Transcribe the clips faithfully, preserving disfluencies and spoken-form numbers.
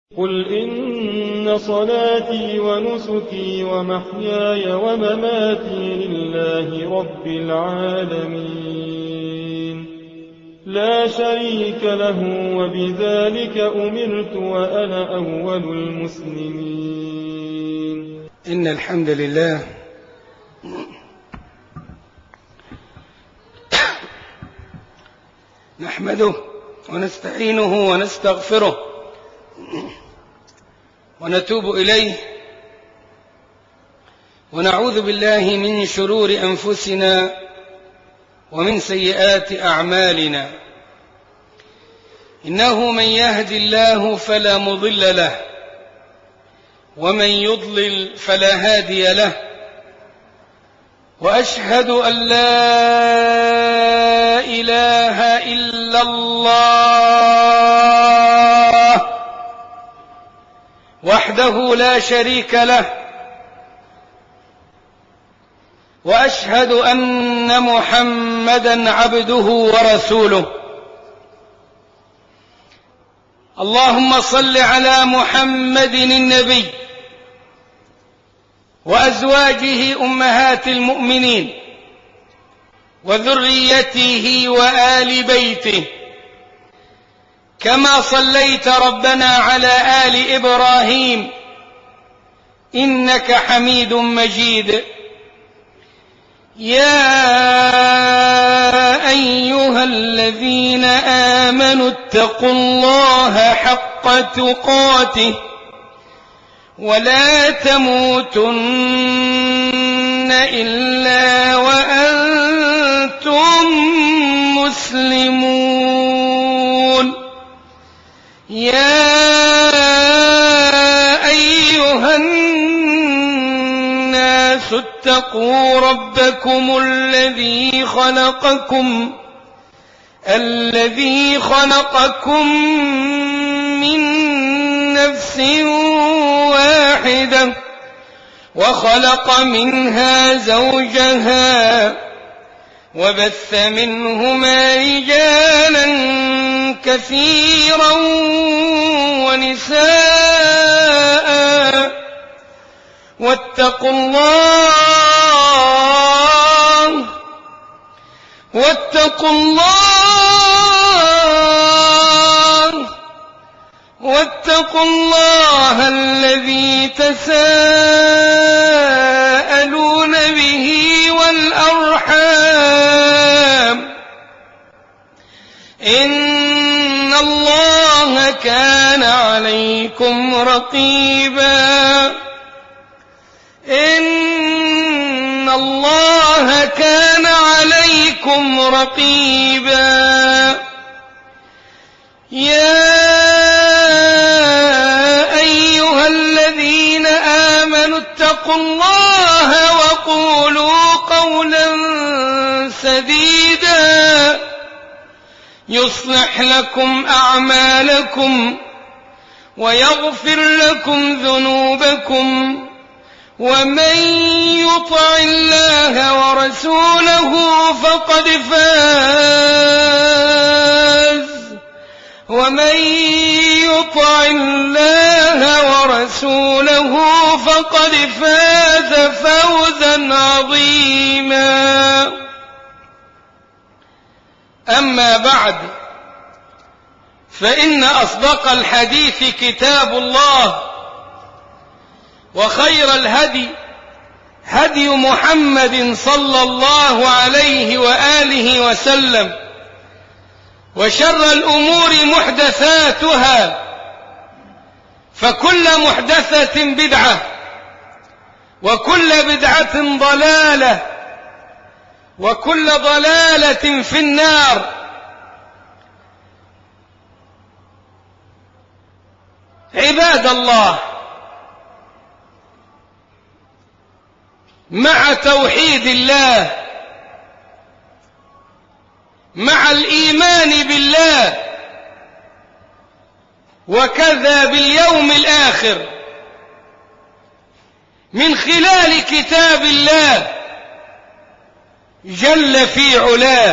قل إن صلاتي ونسكي ومحياي ومماتي لله رب العالمين لا شريك له وبذلك أمرت وأنا أول المسلمين. إن الحمد لله نحمده ونستعينه ونستغفره ونتوب إليه ونعوذ بالله من شرور أنفسنا ومن سيئات أعمالنا. إنه من يهد الله فلا مضل له ومن يضلل فلا هادي له، وأشهد أن لا إله إلا الله وحده لا شريك له، وأشهد أن محمدا عبده ورسوله. اللهم صل على محمد النبي وأزواجه أمهات المؤمنين وذريته وآل بيته، كما صليت ربنا على آل إبراهيم إنك حميد مجيد. يا أيها الذين آمنوا اتقوا الله حق تقاته ولا تموتن إلا وأنتم مسلمون. يا أيها الناس اتقوا ربكم الذي خلقكم الذي خلقكم من نفس واحدة وخلق منها زوجها وبث منهما رجالا كثيرا ونساء، واتقوا الله واتقوا الله واتقوا الله الذي تساءلون به والأرحام، إن الله كان عليكم رقيبا إن الله كان عليكم رقيبا. يا أيها الذين آمنوا اتقوا الله وقولوا قولا سديدا يصلح لكم أعمالكم ويغفر لكم ذنوبكم، ومن يطع الله ورسوله فقد فاز ومن يطع الله ورسوله فقد فاز فوزا عظيما. أما بعد، فإن أصدق الحديث كتاب الله، وخير الهدي هدي محمد صلى الله عليه وآله وسلم، وشر الأمور محدثاتها، فكل محدثة بدعة وكل بدعة ضلالة وكل ضلالة في النار. عباد الله، مع توحيد الله، مع الإيمان بالله، وكذا باليوم الآخر، من خلال كتاب الله جل في علاه،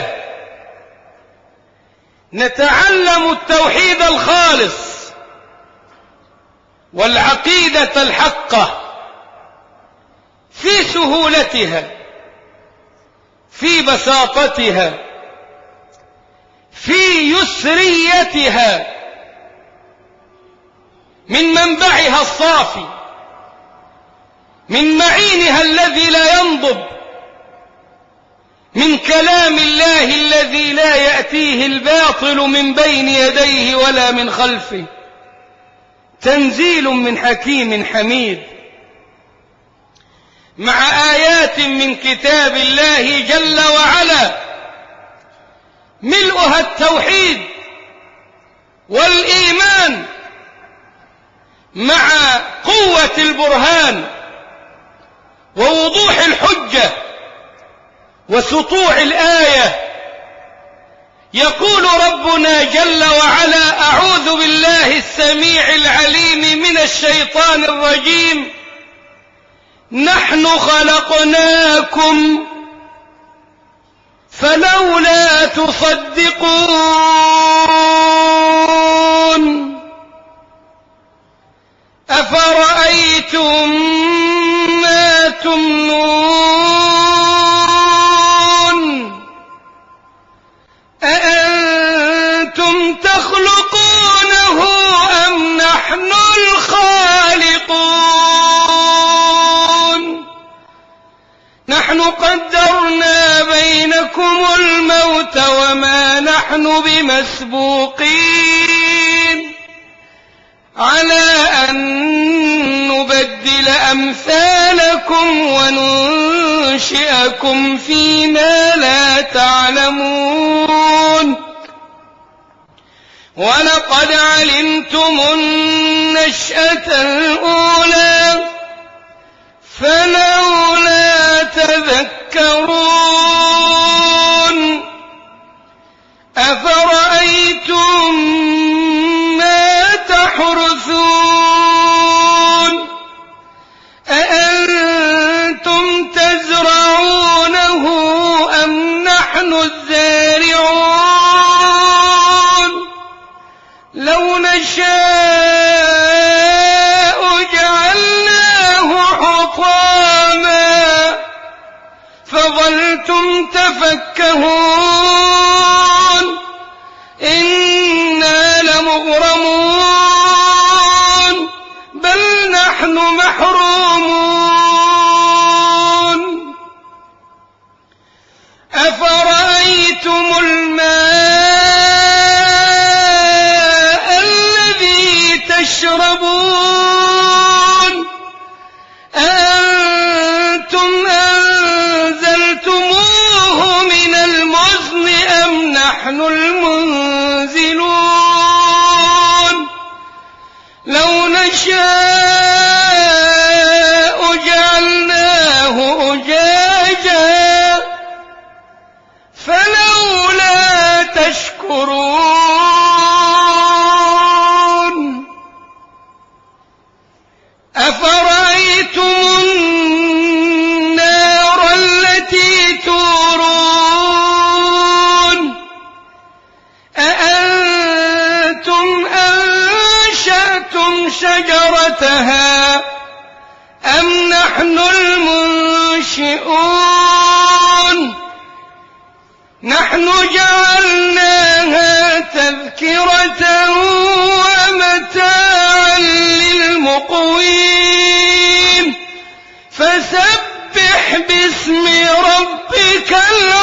نتعلم التوحيد الخالص والعقيدة الحقة في سهولتها، في بساطتها، في يسريتها، من منبعها الصافي، من معينها الذي لا ينضب، من كلام الله الذي لا يأتيه الباطل من بين يديه ولا من خلفه، تنزيل من حكيم حميد، مع آيات من كتاب الله جل وعلا ملؤها التوحيد والإيمان، مع قوة البرهان ووضوح الحجة وسطوع الآية. يقول ربنا جل وعلا: أعوذ بالله السميع العليم من الشيطان الرجيم، نحن خلقناكم فلولا تصدقون، أفرأيتم ما تمنون، أأنتم تخلقونه أم نحن الخالقون، نحن قدرنا بينكم الموت وما نحن بمسبوقين على أن نبدل أمثالكم وننشئكم فيما لا تعلمون، ولقد علمتم النشأة الأولى فلولا تذكرون، أفرأيتم ما تحرثون، أأنتم تزرعونه أم نحن الزارعون، لو نشاء جعلناه حطاما فظلتم تفكهون، إنا لمغرمون بل نحن محرومون. أفرأيتم الماء الذي تشربون، أأنتم أنزلتموه من المزن أم نحن المنزلون، لو نشاء جعلناه أجاجا فلولا تشكرون. أفرأيتم النار التي تورون، أأنتم أنشأتم شجرتها أم نحن المنشئون، نحن جعلناها تذكرة ومتاعا للمقوين، فسبح باسم ربك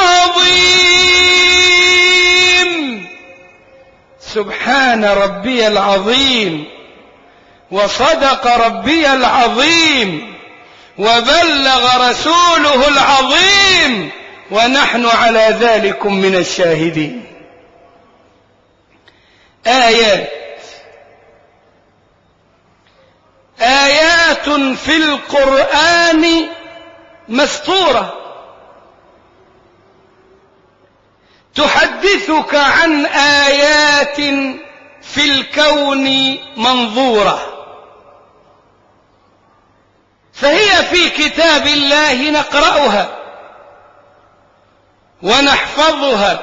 العظيم. سبحان ربي العظيم، وصدق ربي العظيم، وبلغ رسوله العظيم، ونحن على ذلك من الشاهدين. آيات آيات في القرآن مسطورة تحدثك عن آيات في الكون منظورة، فهي في كتاب الله نقرأها ونحفظها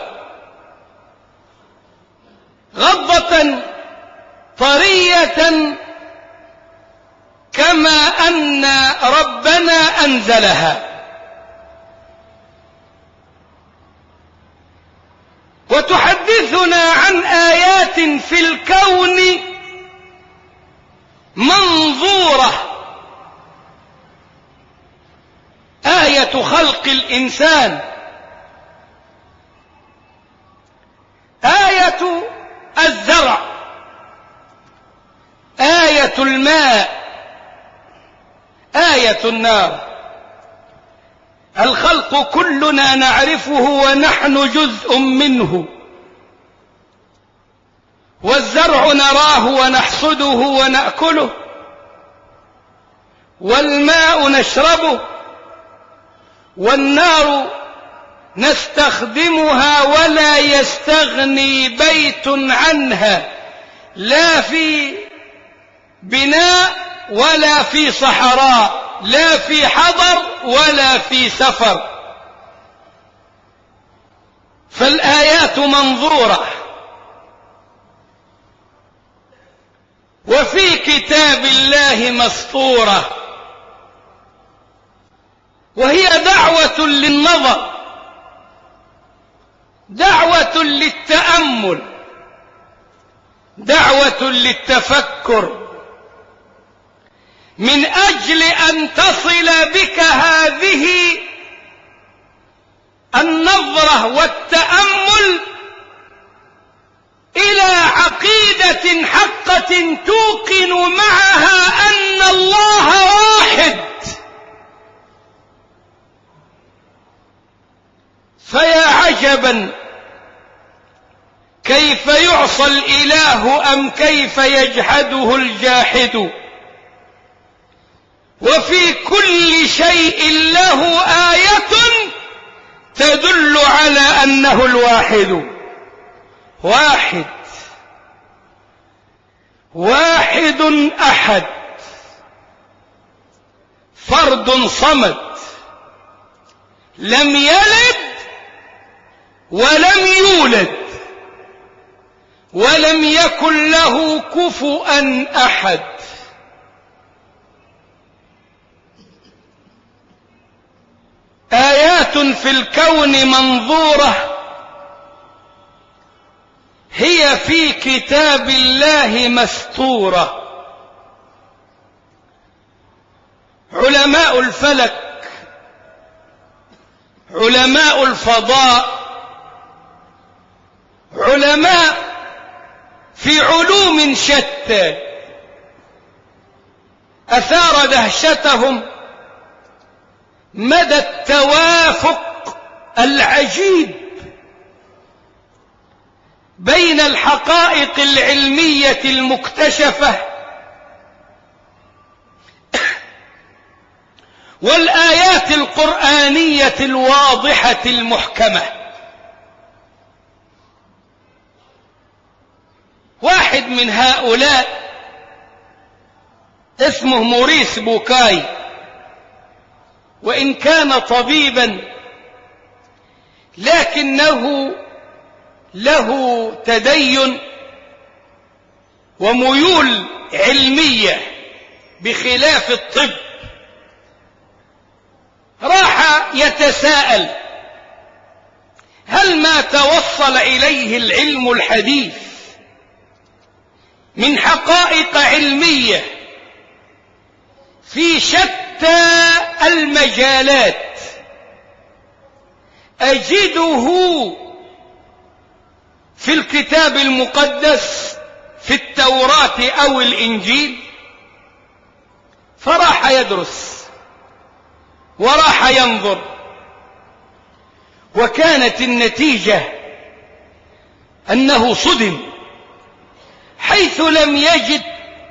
غضة طرية أنزلها. وتحدثنا عن آيات في الكون منظورة. آية خلق الإنسان، آية الزرع، آية الماء، آية النار. الخلق كلنا نعرفه ونحن جزء منه، والزرع نراه ونحصده ونأكله، والماء نشربه، والنار نستخدمها ولا يستغني بيت عنها، لا في بناء ولا في صحراء، لا في حضر ولا في سفر. فالآيات منظورة. وفي كتاب الله مسطورة، وهي دعوة للنظر، دعوة للتأمل، دعوة للتفكر، من أجل أن تصل بك هذه النظرة والتأمل إلى عقيدة حقة توقن معها أن الله واحد. فيا عجبا كيف يعصى الإله أم كيف يجحده الجاحد، وفي كل شيء له آية تدل على أنه الواحد. واحد واحد أحد، فرد صمد، لم يلد ولم يولد ولم يكن له كفؤا أحد. آيات في الكون منظورة، هي في كتاب الله مسطورة. علماء الفلك، علماء الفضاء، علماء في علوم شتى أثار دهشتهم مدى التوافق العجيب بين الحقائق العلمية المكتشفة والآيات القرآنية الواضحة المحكمة. واحد من هؤلاء اسمه موريس بوكاي، وإن كان طبيبا لكنه له تدين وميول علمية بخلاف الطب. راح يتساءل هل ما توصل إليه العلم الحديث من حقائق علمية في شتى المجالات أجده في الكتاب المقدس في التوراة أو الإنجيل؟ فراح يدرس وراح ينظر، وكانت النتيجة أنه صدم، حيث لم يجد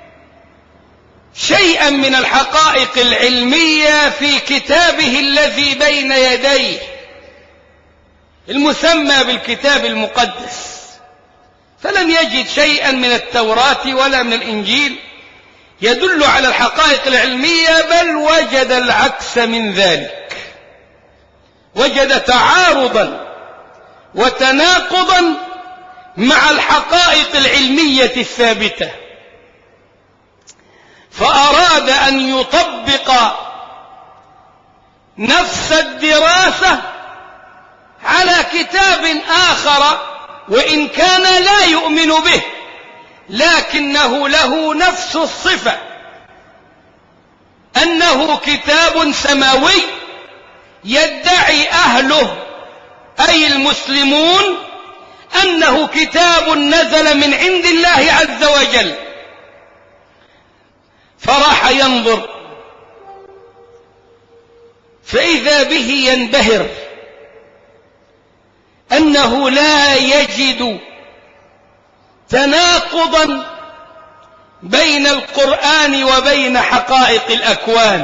شيئا من الحقائق العلمية في كتابه الذي بين يديه المسمى بالكتاب المقدس. فلم يجد شيئا من التوراة ولا من الإنجيل يدل على الحقائق العلمية، بل وجد العكس من ذلك، وجد تعارضا وتناقضا مع الحقائق العلمية الثابتة. فأراد أن يطبق نفس الدراسة على كتاب آخر وإن كان لا يؤمن به، لكنه له نفس الصفة، أنه كتاب سماوي يدعي أهله أي المسلمون أنه كتاب نزل من عند الله عز وجل. فراح ينظر فإذا به ينبهر أنه لا يجد تناقضا بين القرآن وبين حقائق الأكوان،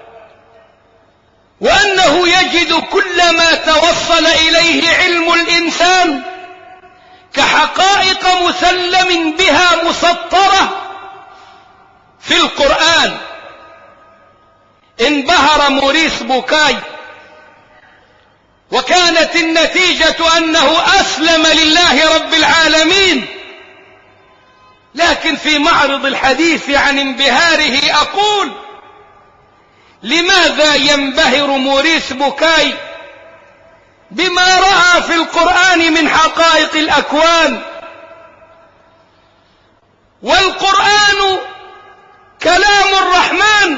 وأنه يجد كل ما توصل إليه علم الإنسان كحقائق مسلم بها مسطرة في القرآن. انبهر موريس بوكاي، وكانت النتيجة أنه أسلم لله رب العالمين. لكن في معرض الحديث عن انبهاره أقول: لماذا ينبهر موريس بوكاي بما رأى في القرآن من حقائق الأكوان؟ والقرآن كلام الرحمن،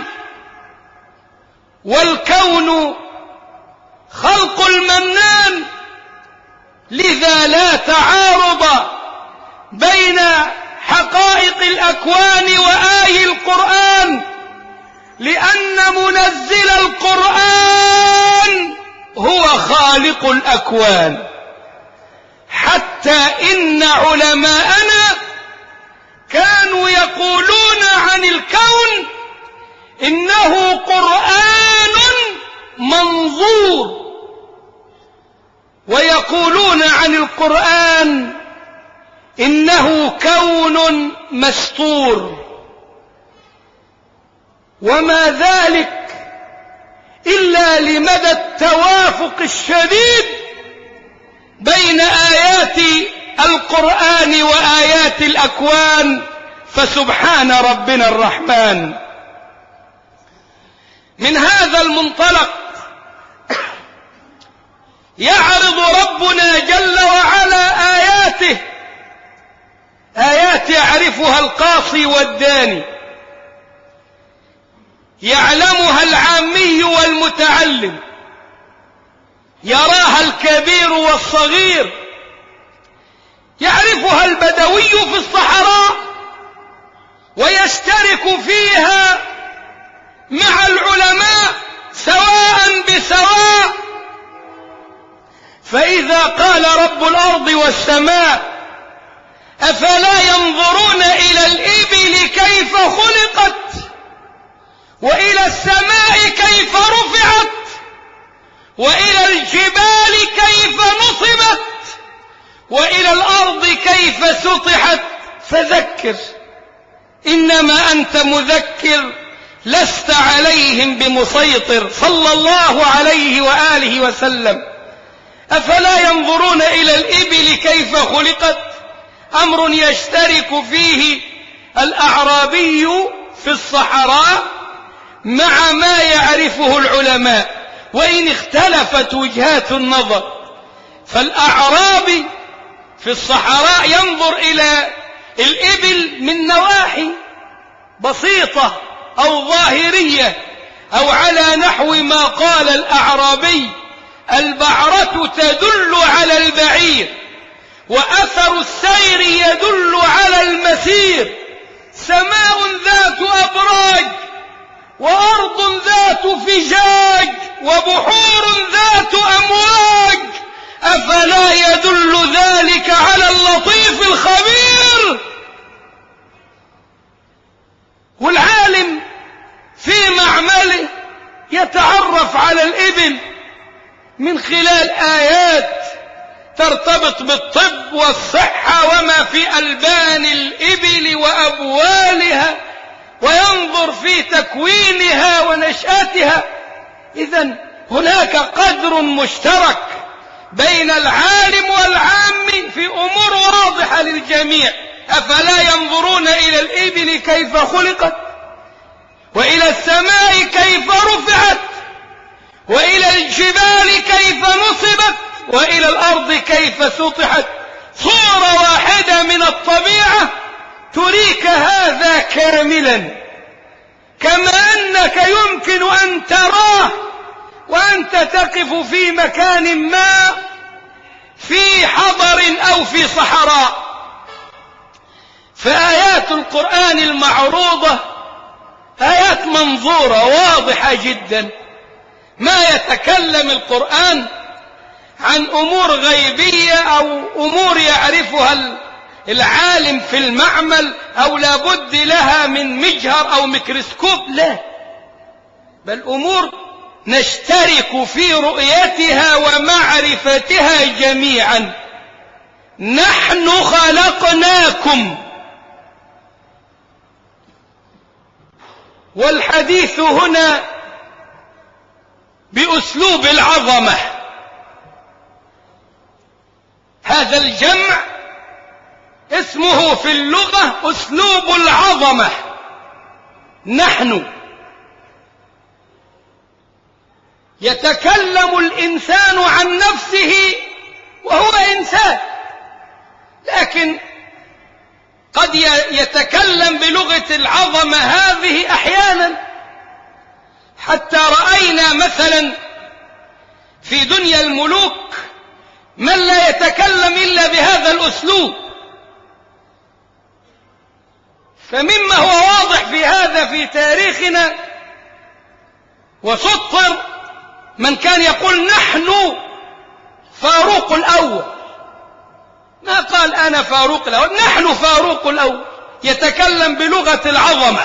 والكون خلق المنان، لذا لا تعارض بين حقائق الأكوان وآي القرآن، لأن منزل القرآن هو خالق الأكوان. حتى إن علماءنا كانوا يقولون عن الكون إنه قرآن منظور، ويقولون عن القرآن إنه كون مستور. وما ذلك إلا لمدى التوافق الشديد بين آيات القرآن وآيات الأكوان، فسبحان ربنا الرحمن. من هذا المنطلق يعرض ربنا جل وعلا آياته، آيات يعرفها القاصي والداني، يعلمها العامي والمتعلم، يراها الكبير والصغير، يعرفها البدوي في الصحراء ويشترك فيها مع العلماء سواء بسواء. فإذا قال رب الأرض والسماء: أفلا ينظرون إلى الإبل كيف خلقت، وإلى السماء كيف رفعت، وإلى الجبال كيف نصبت، وإلى الأرض كيف سطحت، فذكر إنما أنت مذكر لست عليهم بمسيطر، صلى الله عليه وآله وسلم. أفلا ينظرون إلى الإبل كيف خلقت، أمر يشترك فيه الأعرابي في الصحراء مع ما يعرفه العلماء، وإن اختلفت وجهات النظر. فالأعرابي في الصحراء ينظر إلى الإبل من نواحي بسيطة أو ظاهرية، أو على نحو ما قال الأعرابي: البعرة تدل على البعير، وأثر السير يدل على المسير، سماء ذات أبراج، وأرض ذات فجاج، وبحور ذات أمواج، أفلا يدل ذلك على اللطيف الخبير؟ والعالم في معمله يتعرف على الإبل من خلال آيات ترتبط بالطب والصحة وما في ألبان الإبل وأبوالها، وينظر في تكوينها ونشأتها. إذن هناك قدر مشترك بين العالم والعام في أمور واضحة للجميع. أفلا ينظرون إلى الإبل كيف خلقت، وإلى السماء كيف رفعت، وإلى الجبال كيف نصبت وإلى الأرض كيف سطحت. صورة واحدة من الطبيعة تريك هذا كاملا، كما أنك يمكن أن تراه وأنت تقف في مكان ما في حضر أو في صحراء. فآيات القرآن المعروضة آيات منظورة واضحة جدا. ما يتكلم القرآن عن أمور غيبية أو أمور يعرفها العالم في المعمل أو لابد لها من مجهر أو ميكروسكوب، لا، بل أمور نشترك في رؤيتها ومعرفتها جميعا. نحن خلقناكم، والحديث هنا بأسلوب العظمة. هذا الجمع اسمه في اللغة أسلوب العظمة. نحن. يتكلم الإنسان عن نفسه وهو إنسان، لكن قد يتكلم بلغة العظمة هذه أحيانا، حتى رأينا مثلا في دنيا الملوك من لا يتكلم إلا بهذا الأسلوب. فمما هو واضح في هذا في تاريخنا وسطر من كان يقول نحن فاروق الأول، ما قال أنا فاروق الأول، نحن فاروق الأول. يتكلم بلغة العظمة.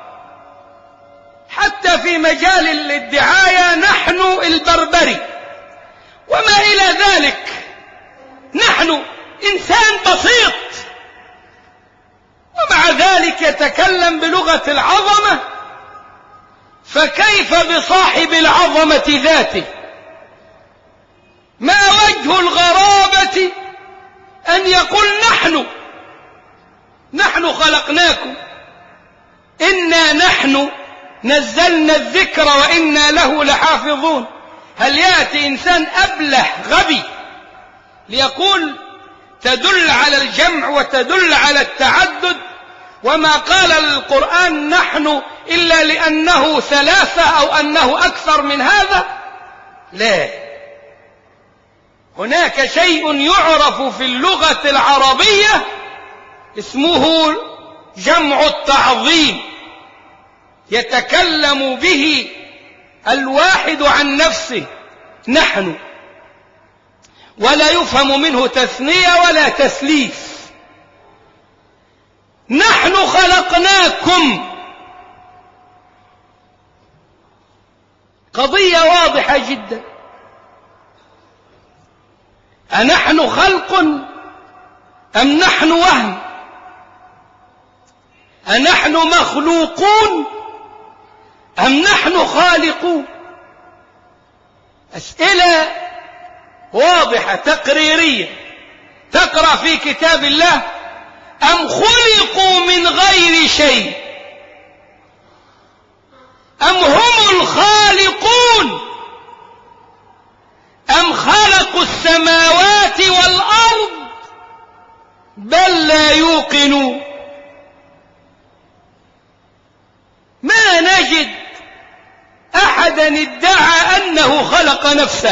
حتى في مجال الدعاية نحن البربري وما إلى ذلك. نحن إنسان بسيط، ومع ذلك يتكلم بلغة العظمة. فكيف بصاحب العظمة ذاته؟ ما وجه الغرابة أن يقول نحن نحن خلقناكم، إنا نحن نزلنا الذكر وإنا له لحافظون. هل يأتي إنسان أبله غبي ليقول تدل على الجمع وتدل على التعدد، وما قال القرآن نحن إلا لأنه ثلاثة أو أنه أكثر من هذا؟ لا، هناك شيء يعرف في اللغة العربية اسمه جمع التعظيم، يتكلم به الواحد عن نفسه نحن، ولا يفهم منه تثنية ولا تثليث. نحن خلقناكم، قضية واضحة جدا. أنحن خلق أم نحن وهم؟ أنحن مخلوقون أم نحن خالقون؟ أسئلة واضحة تقريرية. تقرأ في كتاب الله أم خلقوا من غير شيء أم هم الخالقون أم خلقوا السماوات والأرض بل لا يوقنون. ما نجد أحدا ادعى أنه خلق نفسه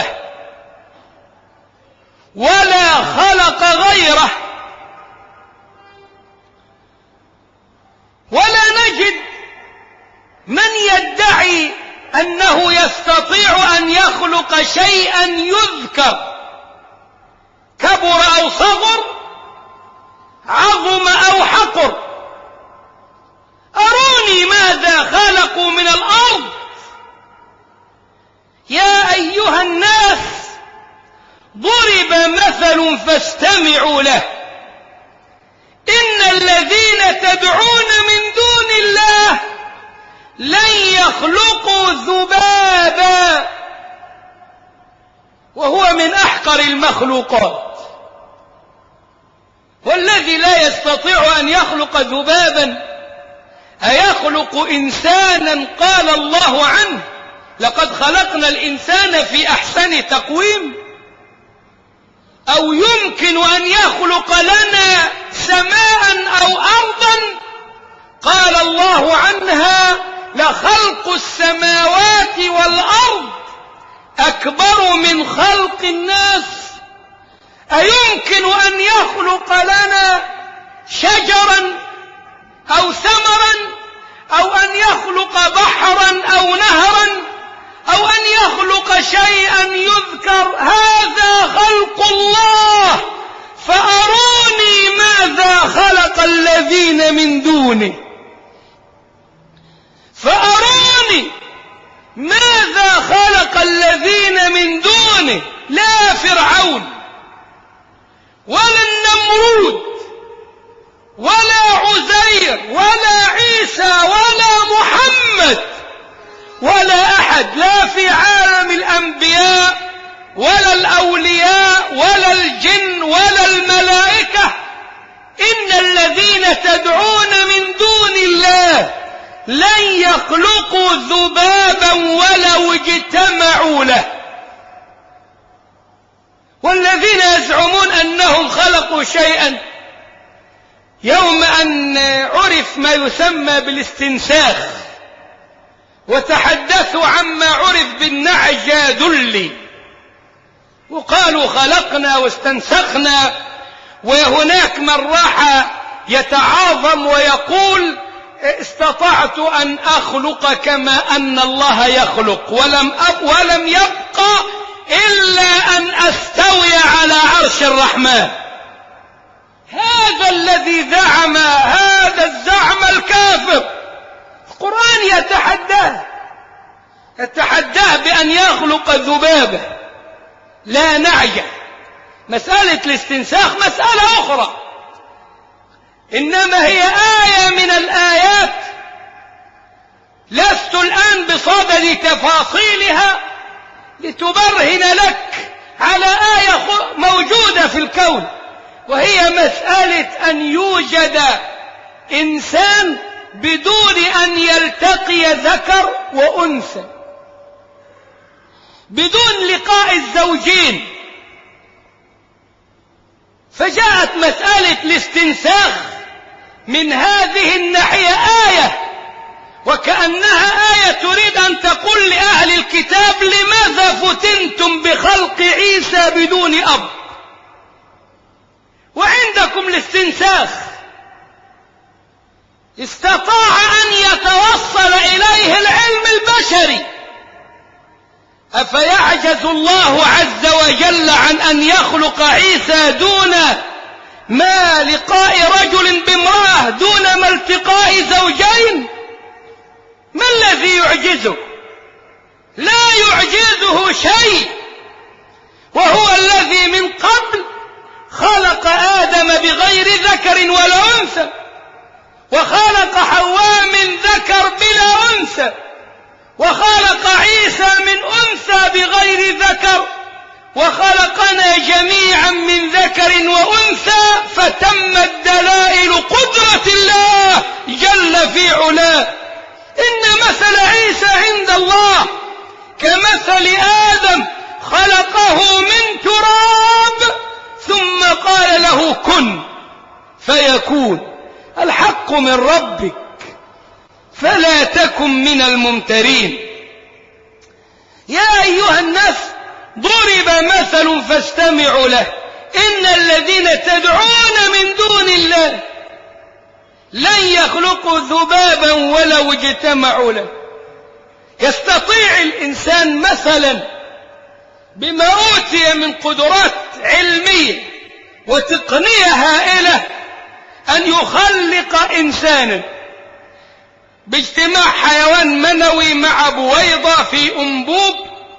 ولا خلق غيره، ولا نجد من يدعي أنه يستطيع أن يخلق شيئا يذكر، كبر أو صغر، عظم أو حقر. أروني ماذا خلقوا من الأرض. يا أيها الناس ضرب مثل فاستمعوا له، إن الذين تدعون من دون الله لن يخلقوا ذبابا وهو من أحقر المخلوقات. والذي لا يستطيع أن يخلق ذبابا أيخلق إنسانا قال الله عنه لقد خلقنا الإنسان في أحسن تقويم. أو يمكن أن يخلق لنا سماء أو أرضا قال الله عنها لخلق السماوات والأرض أكبر من خلق الناس. أيمكن أن يخلق لنا شجرا أو ثمرا أو أن يخلق بحرا أو نهرا أو أن يخلق شيئا يذكر؟ هذا خلق الله، فأروني ماذا خلق الذين من دونه، فأروني ماذا خلق الذين من دونه. لا فرعون ولا النمرود ولا عزير ولا عيسى ولا محمد ولا أحد، لا في عالم الأنبياء ولا الأولياء ولا الجن ولا الملائكة. إن الذين تدعون من دون الله لن يخلقوا ذبابا ولو اجتمعوا له. والذين يزعمون أنهم خلقوا شيئا، يوم أن عرف ما يسمى بالاستنساخ وتحدثوا عما عرف بالنعجة ذلي وقالوا خلقنا واستنسخنا، وهناك من راح يتعاظم ويقول استطعت أن أخلق كما أن الله يخلق، ولم, ولم يبقى إلا أن أستوي على عرش الرحمن. هذا الذي زعم هذا الزعم الكافر القرآن يتحداه يتحداه بأن يخلق ذبابة لا نعجة. مسألة الاستنساخ مسألة أخرى، إنما هي آية من الآيات لست الآن بصدد تفاصيلها لتبرهن لك على آية موجودة في الكون، وهي مسألة أن يوجد إنسان بدون أن يلتقي ذكر وأنثى، بدون لقاء الزوجين. فجاءت مسألة الاستنساخ من هذه الناحية آية، وكأنها آية تريد أن تقول لأهل الكتاب لماذا فتنتم بخلق عيسى بدون أب وعندكم الاستنساخ؟ استطاع أن يتوصل إليه العلم البشري، أفيعجز الله عز وجل عن أن يخلق عيسى دون ما لقاء رجل بامرأة، دون ما التقاء زوجين؟ ما الذي يعجزه؟ لا يعجزه شيء، وهو الذي من قبل خلق آدم بغير ذكر ولا أنثى، وخلق حواء من ذكر بلا أنثى، وخلق عيسى من أنثى بغير ذكر، وخلقنا جميعا من ذكر وأنثى، فتمت دلائل قدرة الله جل في علاه. إن مثل عيسى عند الله كمثل آدم خلقه من تراب ثم قال له كن فيكون. الحق من ربك فلا تكن من الممترين. يا أيها الناس ضرب مثل فاستمعوا له، إن الذين تدعون من دون الله لن يخلقوا ذبابا ولو اجتمعوا له. يستطيع الإنسان مثلا بما أوتي من قدرات علمية وتقنية هائلة أن يخلق إنسانا باجتماع حيوان منوي مع بويضة في أنبوب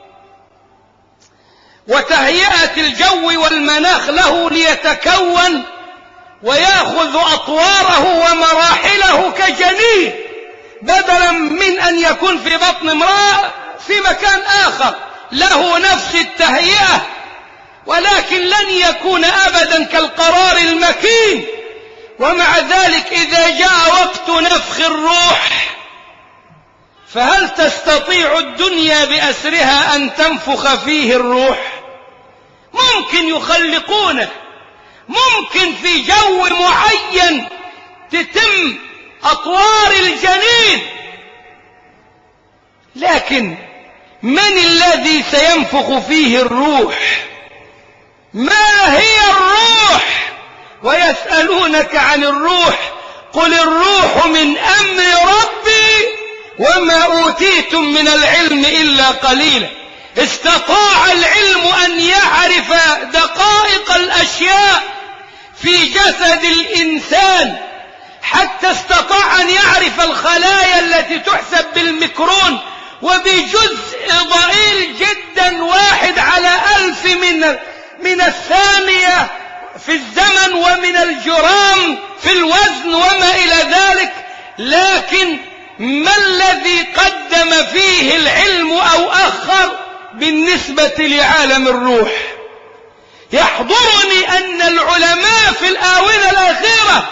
وتهيئة الجو والمناخ له ليتكون ويأخذ أطواره ومراحله كجنين، بدلا من أن يكون في بطن امرأة في مكان آخر له نفس التهيئة، ولكن لن يكون أبدا كالقرار المكين. ومع ذلك إذا جاء وقت نفخ الروح فهل تستطيع الدنيا بأسرها أن تنفخ فيه الروح؟ ممكن يخلقونه، ممكن في جو معين تتم أطوار الجنين، لكن من الذي سينفخ فيه الروح؟ ما هي الروح؟ ويسألونك عن الروح قل الروح من أمر ربي وما أوتيتم من العلم إلا قليلا. استطاع العلم أن يعرف دقائق الأشياء في جسد الإنسان، حتى استطاع أن يعرف الخلايا التي تحسب بالميكرون وبجزء ضئيل جدا واحد على ألف من من الثانية في الزمن ومن الجرام في الوزن وما إلى ذلك. لكن ما الذي قدم فيه العلم أو أخر بالنسبة لعالم الروح؟ يحضرني أن العلماء في الآونة الأخيرة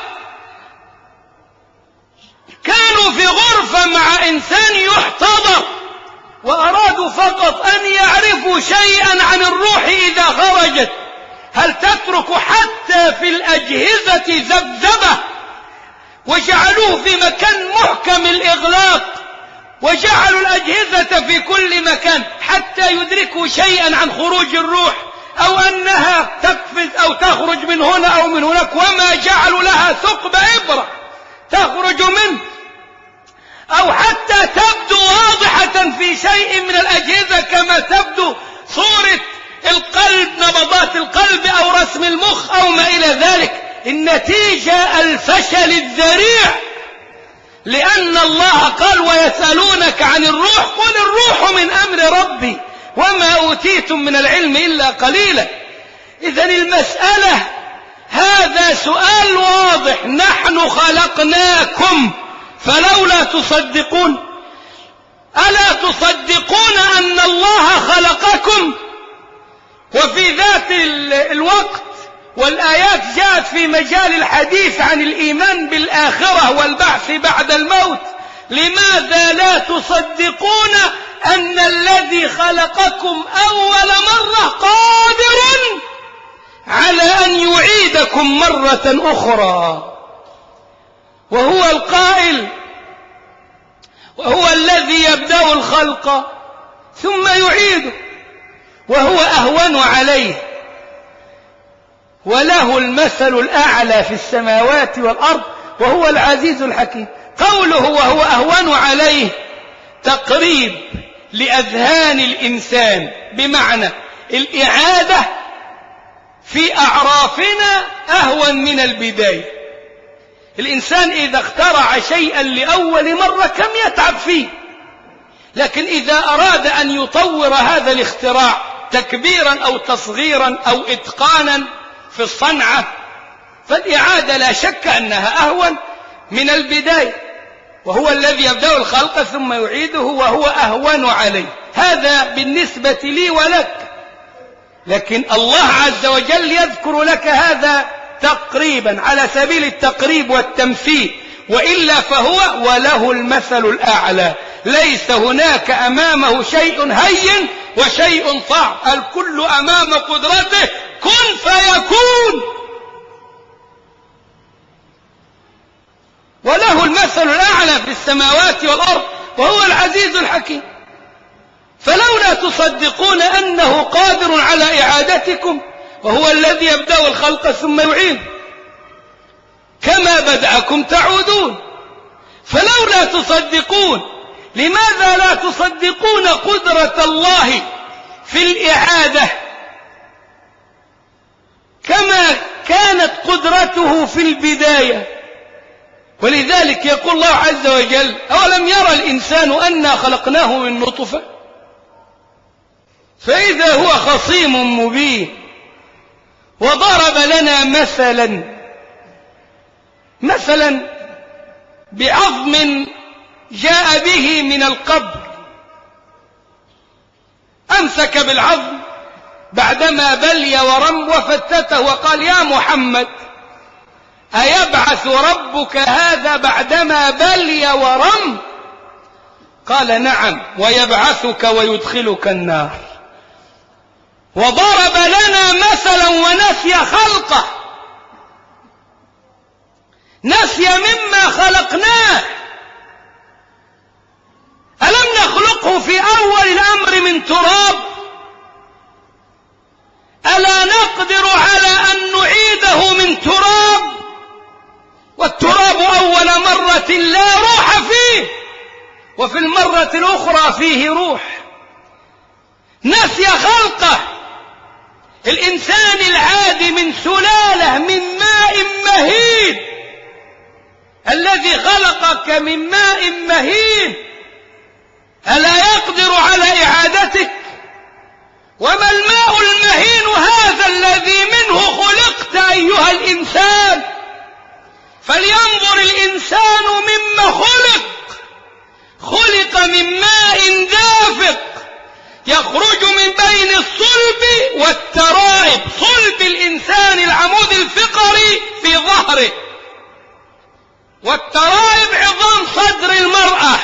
كانوا في غرفة مع إنسان يحتضر، وأرادوا فقط أن يعرفوا شيئا عن الروح إذا خرجت. هل تترك حتى في الأجهزة ذبذبة؟ وجعلوه في مكان محكم الإغلاق، وجعلوا الأجهزة في كل مكان حتى يدركوا شيئا عن خروج الروح، أو أنها تقفز أو تخرج من هنا أو من هناك، وما جعلوا لها ثقب إبرة تخرج منه، أو حتى تبدو واضحة في شيء من الأجهزة كما تبدو صورة القلب، نبضات القلب أو رسم المخ أو ما إلى ذلك. النتيجة الفشل الذريع، لأن الله قال ويسألونك عن الروح قل الروح من أمر ربي وما أوتيتم من العلم إلا قليلا. إذن المسألة هذا سؤال واضح، نحن خلقناكم فلولا تصدقون. ألا تصدقون أن الله خلقكم؟ وفي ذات الوقت والآيات جاءت في مجال الحديث عن الإيمان بالآخرة والبعث بعد الموت. لماذا لا تصدقون أن الذي خلقكم أول مرة قادر على أن يعيدكم مرة أخرى؟ وهو القائل وهو الذي يبدأ الخلق ثم يعيده وهو أهون عليه وله المثل الأعلى في السماوات والأرض وهو العزيز الحكيم. قوله وهو أهون عليه تقريب لأذهان الإنسان، بمعنى الإعادة في أعرافنا أهون من البداية. الإنسان إذا اخترع شيئا لأول مرة كم يتعب فيه، لكن إذا أراد أن يطور هذا الاختراع تكبيرا أو تصغيرا أو إتقانا في الصنعة فالإعادة لا شك أنها أهون من البداية. وهو الذي يبدأ الخلق ثم يعيده وهو أهون عليه. هذا بالنسبة لي ولك، لكن الله عز وجل يذكر لك هذا تقريبا على سبيل التقريب والتمثيل، وإلا فهو وله المثل الأعلى. ليس هناك أمامه شيء هين وشيء صعب، الكل أمام قدرته كن فيكون. وله المثل الأعلى في السماوات والأرض وهو العزيز الحكيم. فلولا تصدقون أنه قادر على إعادتكم وهو الذي يبدأ الخلق ثم يعيد كما بدأكم تعودون. فلولا تصدقون، لماذا لا تصدقون قدرة الله في الإعادة كما كانت قدرته في البداية؟ ولذلك يقول الله عز وجل أولم يرى الإنسان أنا خلقناه من نطفة فإذا هو خصيم مبين وضرب لنا مثلا مثلا بعظم جاء به من القبر، أمسك بالعظم بعدما بلي ورم وفتته وقال يا محمد أيبعث ربك هذا بعدما بلي ورم؟ قال نعم، ويبعثك ويدخلك النار. وضرب لنا مثلا ونسي خلقه، نسي مما خلقناه. ألم نخلقه في أول الأمر من تراب؟ ألا نقدر على أن نعيده من تراب؟ والتراب أول مرة لا روح فيه، وفي المرة الأخرى فيه روح. نسي خلقه. الإنسان العادي من سلالة من ماء مهين، الذي خلقك من ماء مهين ألا يقدر على إعادتك؟ وما الماء المهين هذا الذي منه خلقت أيها الإنسان؟ فلينظر الإنسان مما خلق. خلق من ماء دافق يخرج من بين الصلب والترائب. صلب الإنسان العمود الفقري في ظهره، والترائب عظام صدر المرأة.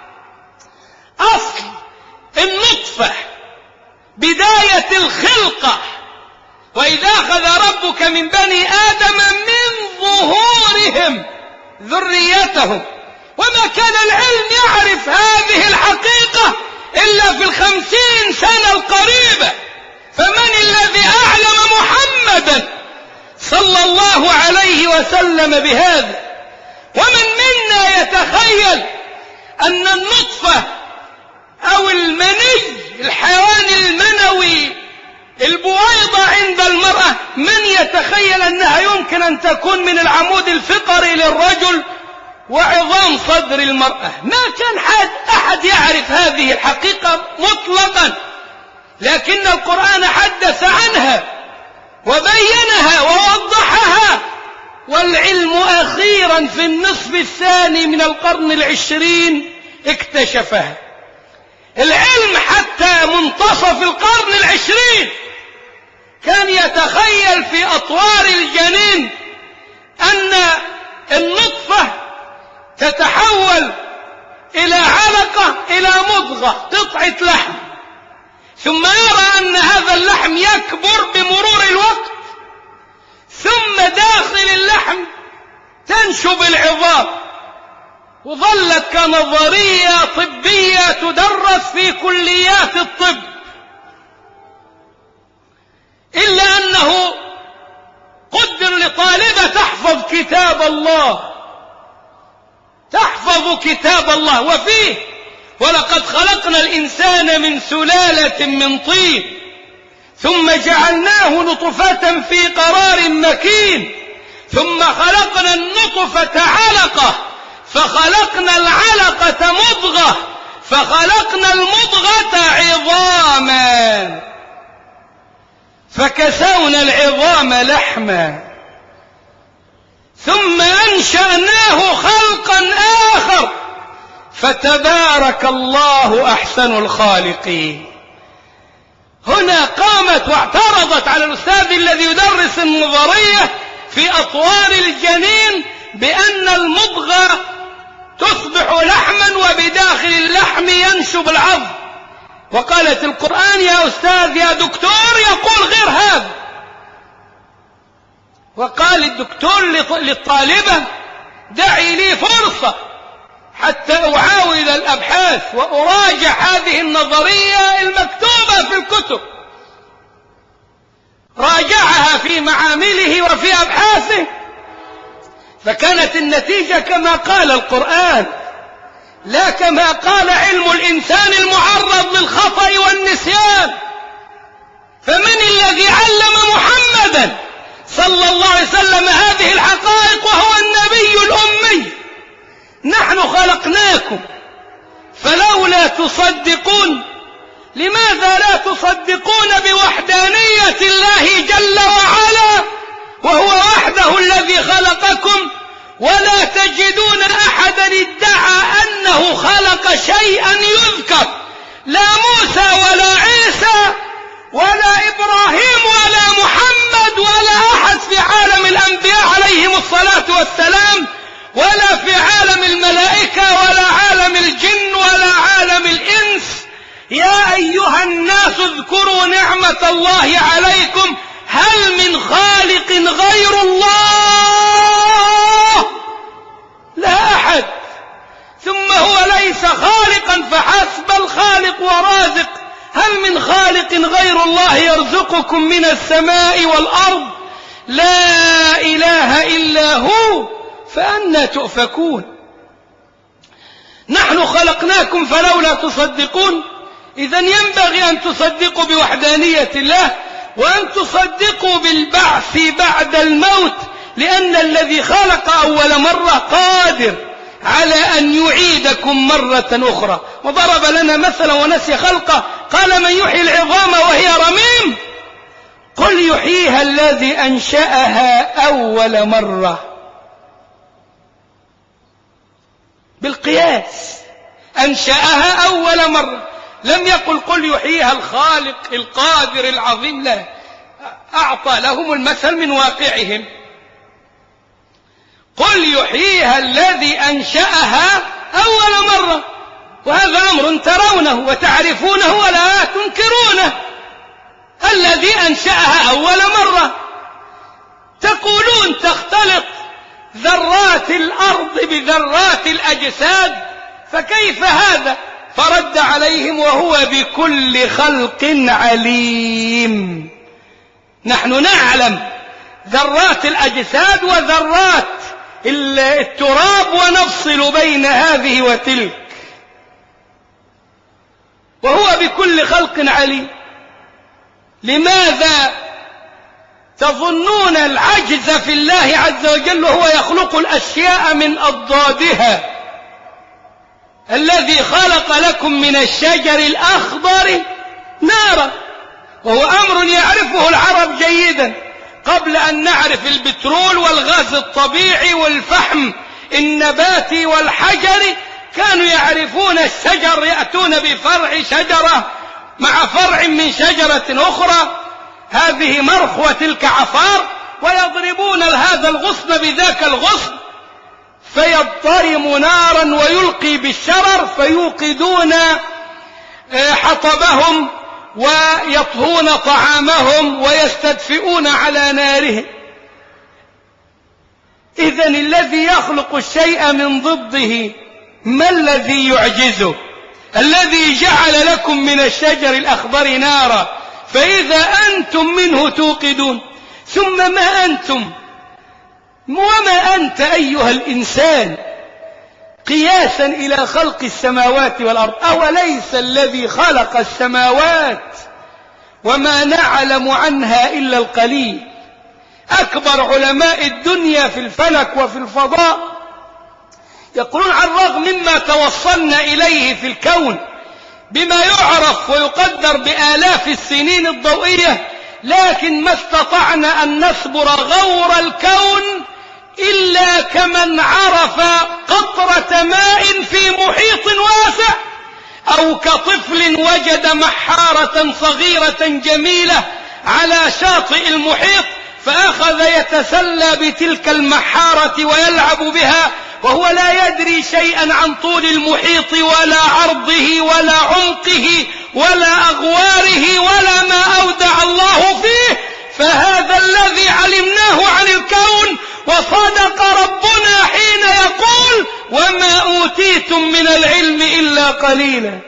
أصل النطفة بداية الخلقة. وإذا أخذ ربك من بني آدم من ظهورهم ذريتهم. وما كان العلم يعرف هذه الحقيقة إلا في الخمسين سنة القريبة. فمن الذي أعلم محمدا صلى الله عليه وسلم بهذا؟ ومن منا يتخيل أن النطفة أو المني، الحيوان المنوي، البويضة عند المرأة، من يتخيل أنها يمكن أن تكون من العمود الفقري للرجل وعظام صدر المرأة؟ ما كان حد أحد يعرف هذه الحقيقة مطلقا، لكن القرآن حدث عنها وبينها ووضحها. والعلم أخيرا في النصف الثاني من القرن العشرين اكتشفها. العلم حتى منتصف القرن العشرين كان يتخيل في أطوار الجنين أن النطفة تتحول إلى علقة إلى مضغة، قطعة لحم، ثم يرى أن هذا اللحم يكبر بمرور الوقت، ثم داخل اللحم تنشب العظام. وظلت كنظرية طبية تدرس في كليات الطب، إلا أنه قدر لطالبة تحفظ كتاب الله، تحفظ كتاب الله وفيه ولقد خلقنا الإنسان من سلالة من طين ثم جعلناه نطفة في قرار مكين ثم خلقنا النطفة علقة فخلقنا العلقة مضغة فخلقنا المضغة عظاما فكسونا العظام لحما ثم أنشأناه خلقا آخر فتبارك الله أحسن الخالقين. هنا قامت واعترضت على الأستاذ الذي يدرس النظرية في أطوار الجنين بأن المضغة تصبح لحما وبداخل اللحم ينشب العظم، وقالت القرآن يا أستاذ يا دكتور يقول غير هذا. وقال الدكتور للطالبة دعي لي فرصة حتى أعاود الأبحاث وأراجع هذه النظرية المكتوبة في الكتب. راجعها في معامله وفي أبحاثه فكانت النتيجة كما قال القرآن لا كما قال علم الإنسان المعرض للخطأ والنسيان. فمن الذي علم محمدا صلى الله عليه وسلم هذه الحقائق وهو النبي الأمي؟ نحن خلقناكم فلولا تصدقون. لماذا لا تصدقون بوحدانية الله جل وعلا وهو وحده الذي خلقكم ولا تجدون أحدا ادعى أنه خلق شيئا يذكر؟ لا موسى ولا عيسى ولا إبراهيم ولا محمد ولا أحد في عالم الأنبياء عليهم الصلاة والسلام ولا في عالم الملائكة ولا عالم الجن ولا عالم يا أيها الناس اذكروا نعمة الله عليكم هل من خالق غير الله؟ لا أحد. ثم هو ليس خالقا فحسب، الخالق ورازق. هل من خالق غير الله يرزقكم من السماء والأرض؟ لا إله إلا هو، فأنى تؤفكون. نحن خلقناكم فلولا تصدقون. إذن ينبغي أن تصدقوا بوحدانية الله، وأن تصدقوا بالبعث بعد الموت، لأن الذي خلق أول مرة قادر على أن يعيدكم مرة أخرى. وضرب لنا مثلا ونسي خلقه، قال من يحيي العظام وهي رميم؟ قل يحييها الذي أنشأها أول مرة. بالقياس، أنشأها أول مرة، لم يقل قل يحييها الخالق القادر العظيم، لا، أعطى لهم المثل من واقعهم. قل يحييها الذي أنشأها أول مرة، وهذا أمر ترونه وتعرفونه ولا تنكرونه. الذي أنشأها أول مرة. تقولون تختلط ذرات الأرض بذرات الأجساد، فكيف هذا؟ فرد عليهم وهو بكل خلق عليم. نحن نعلم ذرات الأجساد وذرات التراب ونفصل بين هذه وتلك، وهو بكل خلق عليم. لماذا تظنون العجز في الله عز وجل وهو يخلق الأشياء من أضدادها؟ الذي خلق لكم من الشجر الأخضر نارا، وهو أمر يعرفه العرب جيدا قبل أن نعرف البترول والغاز الطبيعي والفحم النباتي والحجري. كانوا يعرفون الشجر، يأتون بفرع شجرة مع فرع من شجرة أخرى، هذه مرخ وتلك عفار، ويضربون هذا الغصن بذاك الغصن فيضطرم نارا ويلقي بالشرر، فيوقدون حطبهم ويطهون طعامهم ويستدفئون على نارهم. إذن الذي يخلق الشيء من ضده ما الذي يعجزه؟ الذي جعل لكم من الشجر الأخضر نارا فإذا أنتم منه توقدون. ثم ما أنتم وما أنت أيها الإنسان قياسا إلى خلق السماوات والأرض. أوليس الذي خلق السماوات وما نعلم عنها إلا القليل؟ أكبر علماء الدنيا في الفلك وفي الفضاء يقولون عن الرغم مما توصلنا إليه في الكون بما يعرف ويقدر بآلاف السنين الضوئية، لكن ما استطعنا أن نصبر غور الكون إلا كمن عرف قطرة ماء في محيط واسع، أو كطفل وجد محارة صغيرة جميلة على شاطئ المحيط فأخذ يتسلى بتلك المحارة ويلعب بها وهو لا يدري شيئا عن طول المحيط ولا عرضه ولا عمقه ولا أغواره ولا ما أودع الله فيه. فهذا الذي علمناه عن الكون، وصدق ربنا حين يقول وما أوتيتم من العلم إلا قليلا.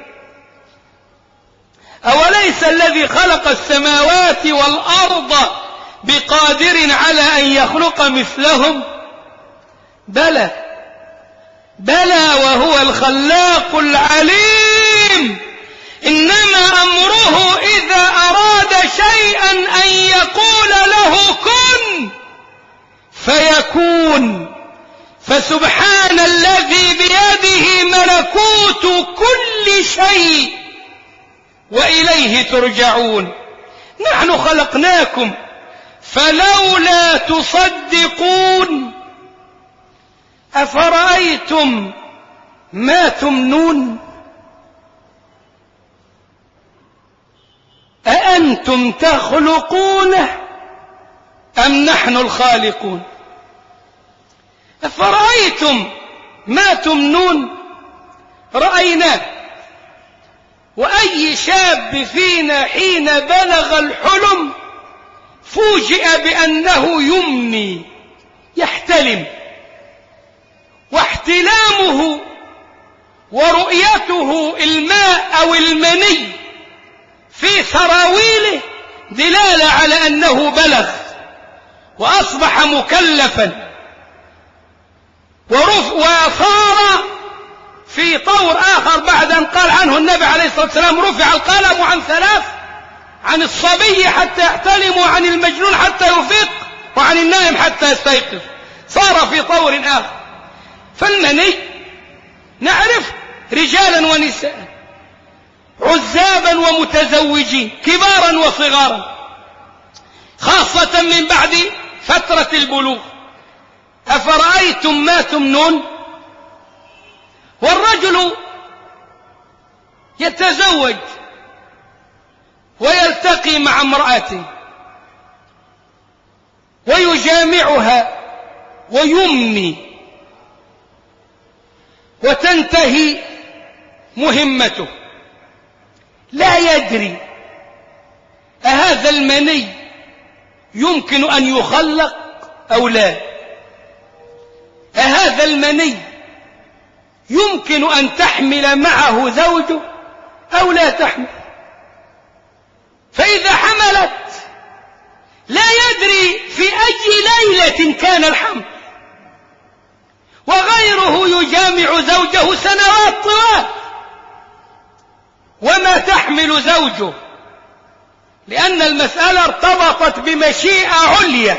أوليس الذي خلق السماوات والأرض بقادر على أن يخلق مثلهم؟ بلى بلى وهو الخلاق العليم. إنما أمره إذا أراد شيئا أن يقول له كن فيكون. فسبحان الذي بيده ملكوت كل شيء وإليه ترجعون. نحن خلقناكم فلولا تصدقون. أفرأيتم ما تمنون؟ أأنتم تخلقونه أم نحن الخالقون؟ أفرأيتم ما تمنون؟ رأيناه وأي شاب فينا حين بلغ الحلم فوجئ بأنه يمني يحتلم، واحتلامه ورؤيته الماء أو المني في سراويله دلالة على أنه بلغ وأصبح مكلفا، وصار في طور آخر بعد أن قال عنه النبي عليه الصلاة والسلام رفع القلم عن ثلاث: عن الصبي حتى يحتلم، وعن المجنون حتى يفيق، وعن النائم حتى يستيقظ. صار في طور آخر. فالمني نعرف رجالا ونساء، عزابا ومتزوجين، كبارا وصغارا، خاصة من بعد فترة البلوغ. أفرأيتم ما تمنون؟ والرجل يتزوج ويلتقي مع امرأته ويجامعها ويمني، وتنتهي مهمته، لا يدري أهذا المني يمكن أن يخلق أو لا، أهذا المني يمكن أن تحمل معه زوجه أو لا تحمل. فإذا حملت لا يدري في أي ليلة كان الحمل، وغيره يجامع زوجه سنوات طوال وما تحمل زوجه، لأن المسألة ارتبطت بمشيئة عليا.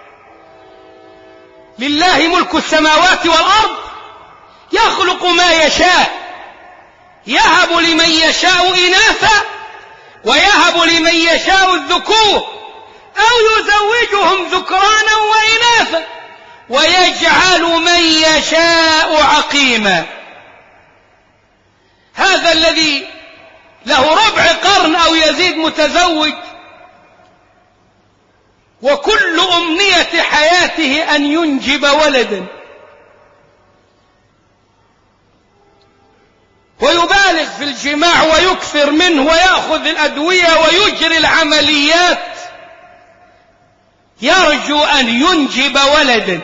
لله ملك السماوات والأرض يخلق ما يشاء، يهب لمن يشاء إناثا ويهب لمن يشاء الذكور، أو يزوجهم ذكرانا وإناثا ويجعل من يشاء عقيما. هذا الذي له ربع قرن أو يزيد متزوج، وكل أمنية حياته أن ينجب ولدا، ويبالغ في الجماع ويكثر منه ويأخذ الأدوية ويجري العمليات، يرجو أن ينجب ولدا،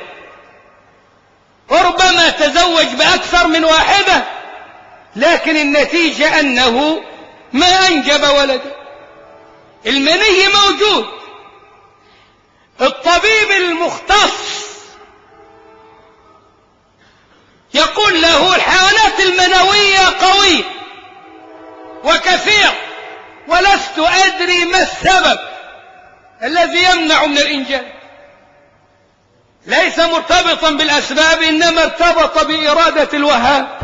وربما تزوج بأكثر من واحدة، لكن النتيجة أنه ما أنجب ولدا. المني موجود. الطبيب المختص يقول له الحيوانات المنوية قوية وكثير، ولست أدري ما السبب الذي يمنع من الإنجاب. ليس مرتبطا بالأسباب، إنما ارتبط بإرادة الوهاب.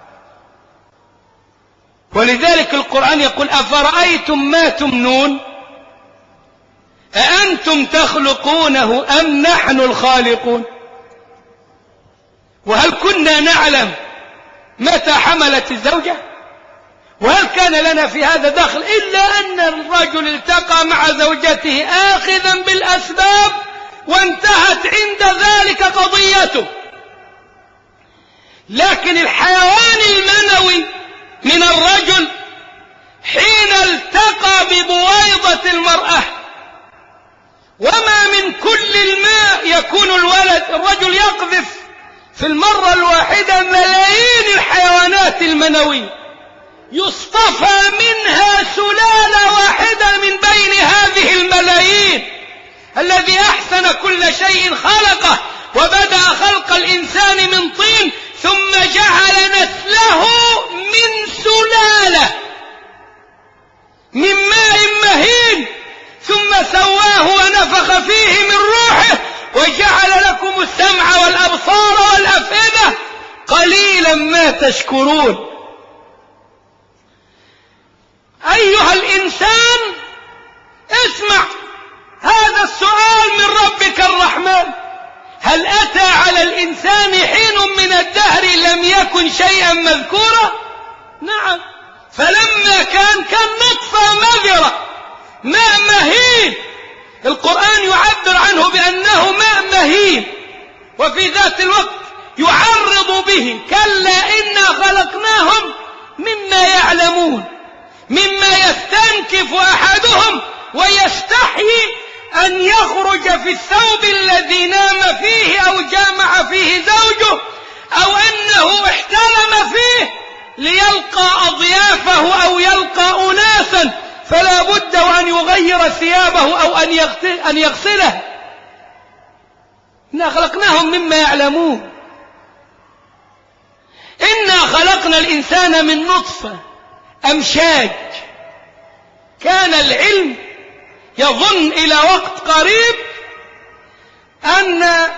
ولذلك القرآن يقول أفرأيتم ما تمنون أأنتم تخلقونه أم نحن الخالقون. وهل كنا نعلم متى حملت الزوجة؟ وهل كان لنا في هذا دخل إلا أن الرجل التقى مع زوجته آخذا بالأسباب وانتهت عند ذلك قضيته. لكن الحيوان المنوي من الرجل حين التقى ببويضة المرأة، وما من كل الماء يكون الولد، الرجل يقذف في المرة الواحدة ملايين الحيوانات المنوية، يصطفى منها سلالة واحدة من بين هذه الملايين. الذي أحسن كل شيء خلقه، وبدأ خلق الإنسان من طين، ثم جعل نسله من سلالة من ماء مهين، ثم سواه ونفخ فيه من روحه، وجعل لكم السمع والأبصار والأفئدة، قليلا ما تشكرون. أيها الإنسان اسمع هذا السؤال من ربك الرحمن: هل أتى على الإنسان حين من الدهر لم يكن شيئا مذكورا؟ نعم، فلما كان كان نطفة مذرة، ماء مهين. القرآن يعبر عنه بأنه ماء مهين، وفي ذات الوقت يعرض به: كلا إنا خلقناهم مما يعلمون. ينكف أحدهم ويستحيي أن يخرج في الثوب الذي نام فيه أو جامع فيه زوجه أو أنه احتلم فيه ليلقى أضيافه أو يلقى أناسا فلا بد أن يغير ثيابه أو أن يغسله. إنا خلقناهم مما يعلمون. إنا خلقنا الإنسان من نطفة أمشاج. كان العلم يظن إلى وقت قريب أن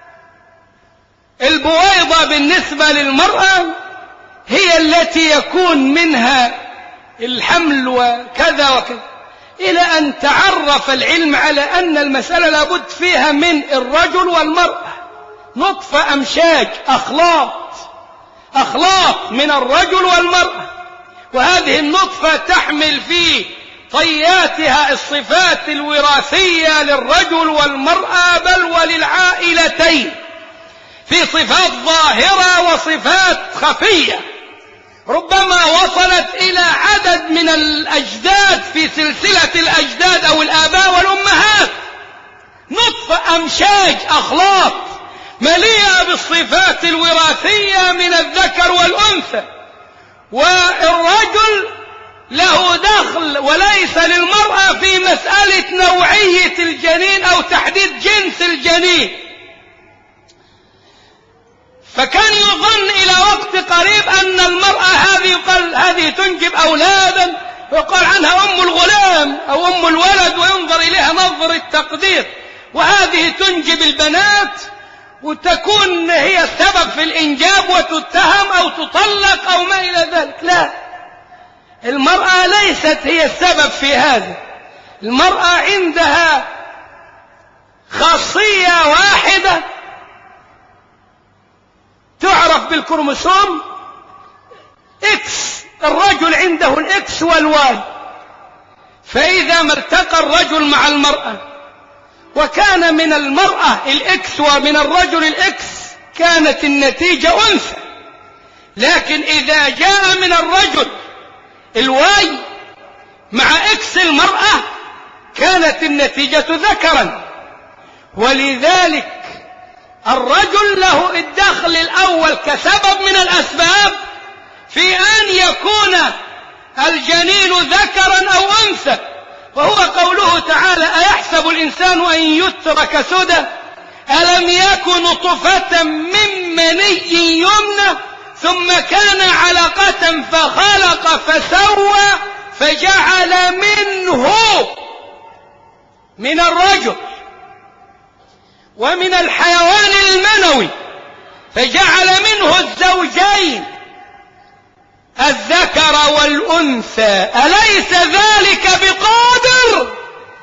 البويضة بالنسبة للمرأة هي التي يكون منها الحمل وكذا وكذا، إلى أن تعرف العلم على أن المسألة لابد فيها من الرجل والمرأة، نطفة أمشاج، أخلاط أخلاط من الرجل والمرأة، وهذه النطفة تحمل في طياتها الصفات الوراثية للرجل والمرأة بل وللعائلتين، في صفات ظاهرة وصفات خفية، ربما وصلت إلى عدد من الأجداد في سلسلة الأجداد أو الآباء والأمهات. نطفة أمشاج أخلاط مليئة بالصفات الوراثية من الذكر والأنثى، والرجل له دخل وليس للمرأة في مسألة نوعية الجنين أو تحديد جنس الجنين. فكان يظن إلى وقت قريب أن المرأة هذه يقال هذه تنجب أولادا ويقال عنها أم الغلام أو أم الولد وينظر إليها نظر التقدير، وهذه تنجب البنات وتكون هي السبب في الإنجاب وتتهم أو تطلق أو ما إلى ذلك. لا، المرأة ليست هي السبب في هذا. المرأة عندها خاصية واحدة تعرف بالكروموسوم إكس، الرجل عنده الإكس والواي، فإذا ما التقى الرجل مع المرأة وكان من المرأة الإكس ومن الرجل الإكس كانت النتيجة أنثى، لكن إذا جاء من الرجل الواي مع إكس المرأة كانت النتيجة ذكرا. ولذلك الرجل له الدخل الأول كسبب من الأسباب في أن يكون الجنين ذكرا أو أنثى، وهو قوله تعالى: أيحسب الإنسان أن يترك سدى ألم يكن نطفة من مني يمنى ثم كان علقة فخلق فسوى فجعل منه من الرجل ومن الحيوان المنوي فجعل منه الزوجين الذكر والأنثى أليس ذلك بقادر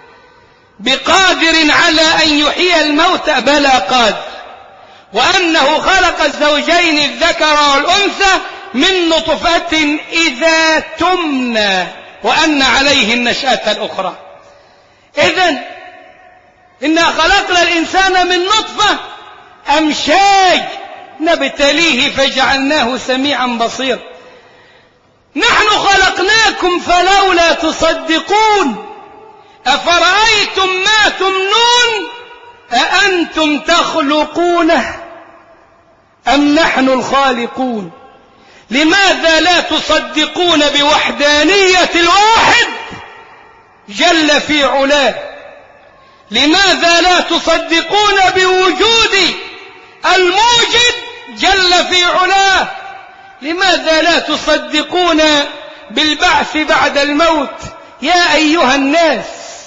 بقادر على أن يحيي الموتى؟ بلى قادر. وأنه خلق الزوجين الذكر والأنثى من نطفة إذا تمنى وأن عليه النشأة الأخرى. إذن إنا خلقنا الإنسان من نطفة أمشاج نبتليه فجعلناه سميعا بصيرا. نحن خلقناكم فلولا تصدقون أفرأيتم ما تمنون أأنتم تخلقونه أم نحن الخالقون؟ لماذا لا تصدقون بوحدانية الواحد جل في علاه؟ لماذا لا تصدقون بوجود الموجد جل في علاه؟ لماذا لا تصدقون بالبعث بعد الموت؟ يا أيها الناس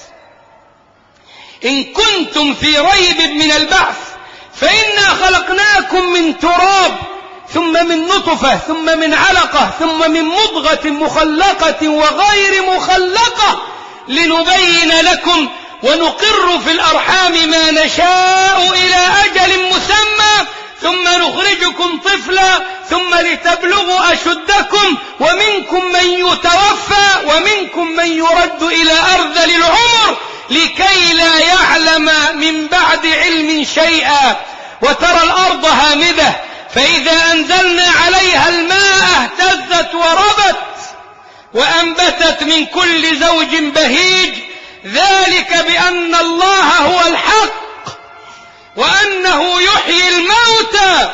إن كنتم في ريب من البعث فإنا خلقناكم من تراب ثم من نطفة ثم من علقة ثم من مضغة مخلقة وغير مخلقة لنبين لكم ونقر في الأرحام ما نشاء إلى أجل مسمى ثم نخرجكم طفلا ثم لتبلغوا أشدكم ومنكم من يتوفى ومنكم من يرد إلى أرذل العمر لكي لا يعلم من بعد علم شيئا. وترى الأرض هامدة فإذا أنزلنا عليها الماء اهتزت وربت وأنبتت من كل زوج بهيج، ذلك بأن الله هو الحق، وأنه يحيي الموتى،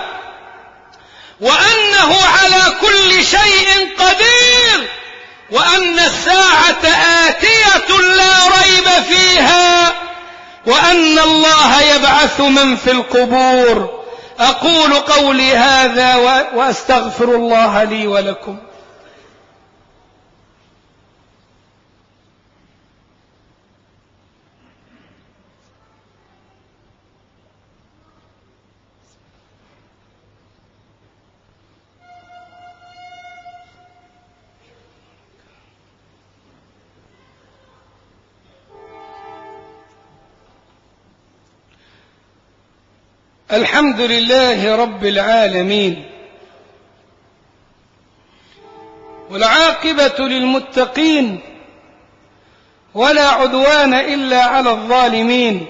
وأنه على كل شيء قدير، وأن الساعة آتية لا ريب فيها، وأن الله يبعث من في القبور. أقول قولي هذا وأستغفر الله لي ولكم. الحمد لله رب العالمين، والعاقبة للمتقين، ولا عدوان إلا على الظالمين،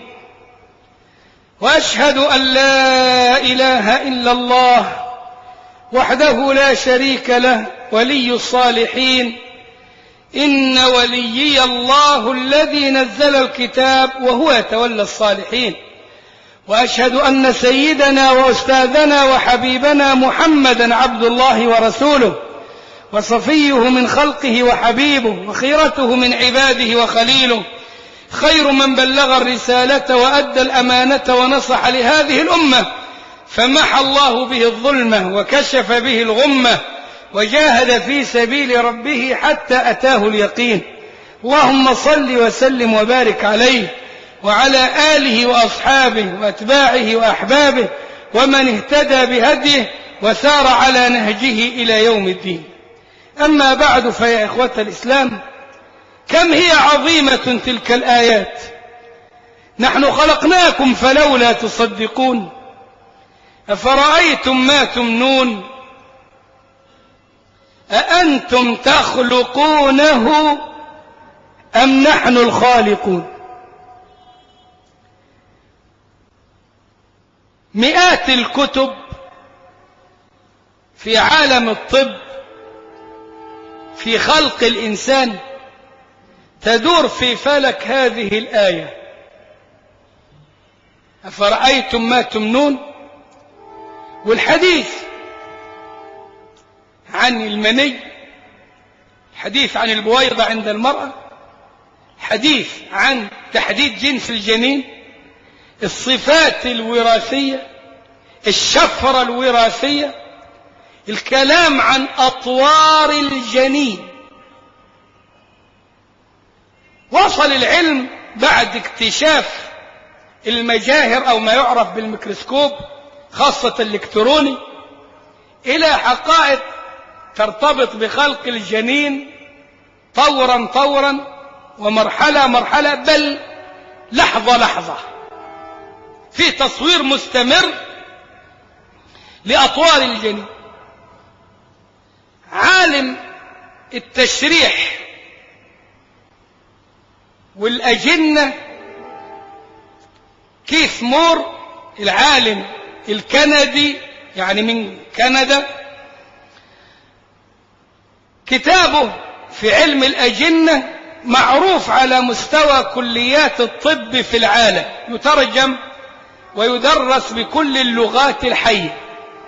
وأشهد أن لا إله إلا الله وحده لا شريك له ولي الصالحين. إن وليي الله الذي نزل الكتاب وهو يتولى الصالحين. وأشهد أن سيدنا وأستاذنا وحبيبنا محمدا عبد الله ورسوله، وصفيه من خلقه وحبيبه، وخيرته من عباده وخليله، خير من بلغ الرسالة وأدى الأمانة ونصح لهذه الأمة، فمحى الله به الظلمة وكشف به الغمة، وجاهد في سبيل ربه حتى أتاه اليقين. اللهم صل وسلم وبارك عليه وعلى آله وأصحابه وأتباعه وأحبابه ومن اهتدى بهديه وسار على نهجه إلى يوم الدين. أما بعد، فيا إخوة الإسلام، كم هي عظيمة تلك الآيات. نحن خلقناكم فلولا تصدقون، أفرأيتم ما تمنون، أأنتم تخلقونه أم نحن الخالقون. مئات الكتب في عالم الطب في خلق الإنسان تدور في فلك هذه الآية: أفرأيتم ما تمنون. والحديث عن المني، حديث عن البويضة عند المرأة، حديث عن تحديد جنس الجنين، الصفات الوراثية، الشفرة الوراثية، الكلام عن أطوار الجنين. وصل العلم بعد اكتشاف المجاهر أو ما يعرف بالميكروسكوب، خاصة الإلكتروني، إلى حقائق ترتبط بخلق الجنين طورا طورا ومرحلة مرحلة، بل لحظة لحظة، في تصوير مستمر لأطوار الجنين. عالم التشريح والأجنة كيث مور، العالم الكندي يعني من كندا، كتابه في علم الأجنة معروف على مستوى كليات الطب في العالم، يترجم ويدرس بكل اللغات الحية.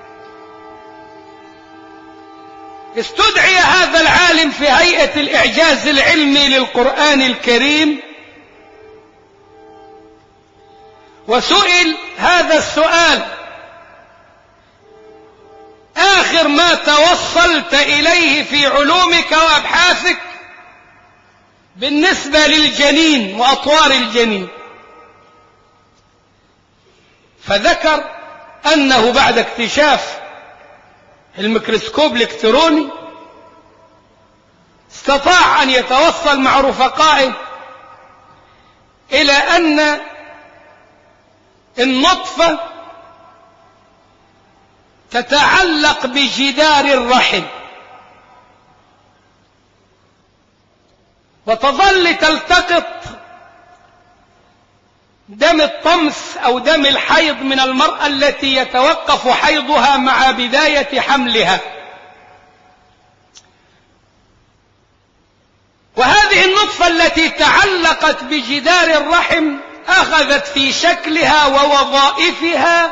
استدعي هذا العالم في هيئة الإعجاز العلمي للقرآن الكريم، وسئل هذا السؤال: آخر ما توصلت إليه في علومك وأبحاثك بالنسبة للجنين وأطوار الجنين؟ فذكر أنه بعد اكتشاف الميكروسكوب الإلكتروني استطاع أن يتوصل مع رفقائه إلى أن النطفة تتعلق بجدار الرحم، وتظل تلتقط دم الطمس أو دم الحيض من المرأة التي يتوقف حيضها مع بداية حملها. وهذه النطفة التي تعلقت بجدار الرحم أخذت في شكلها ووظائفها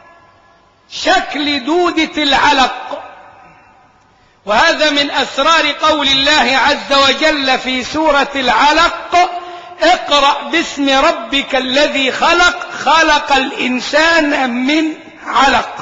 شكل دودة العلق. وهذا من أسرار قول الله عز وجل في سورة العلق: اقرأ باسم ربك الذي خلق خلق الإنسان من علق.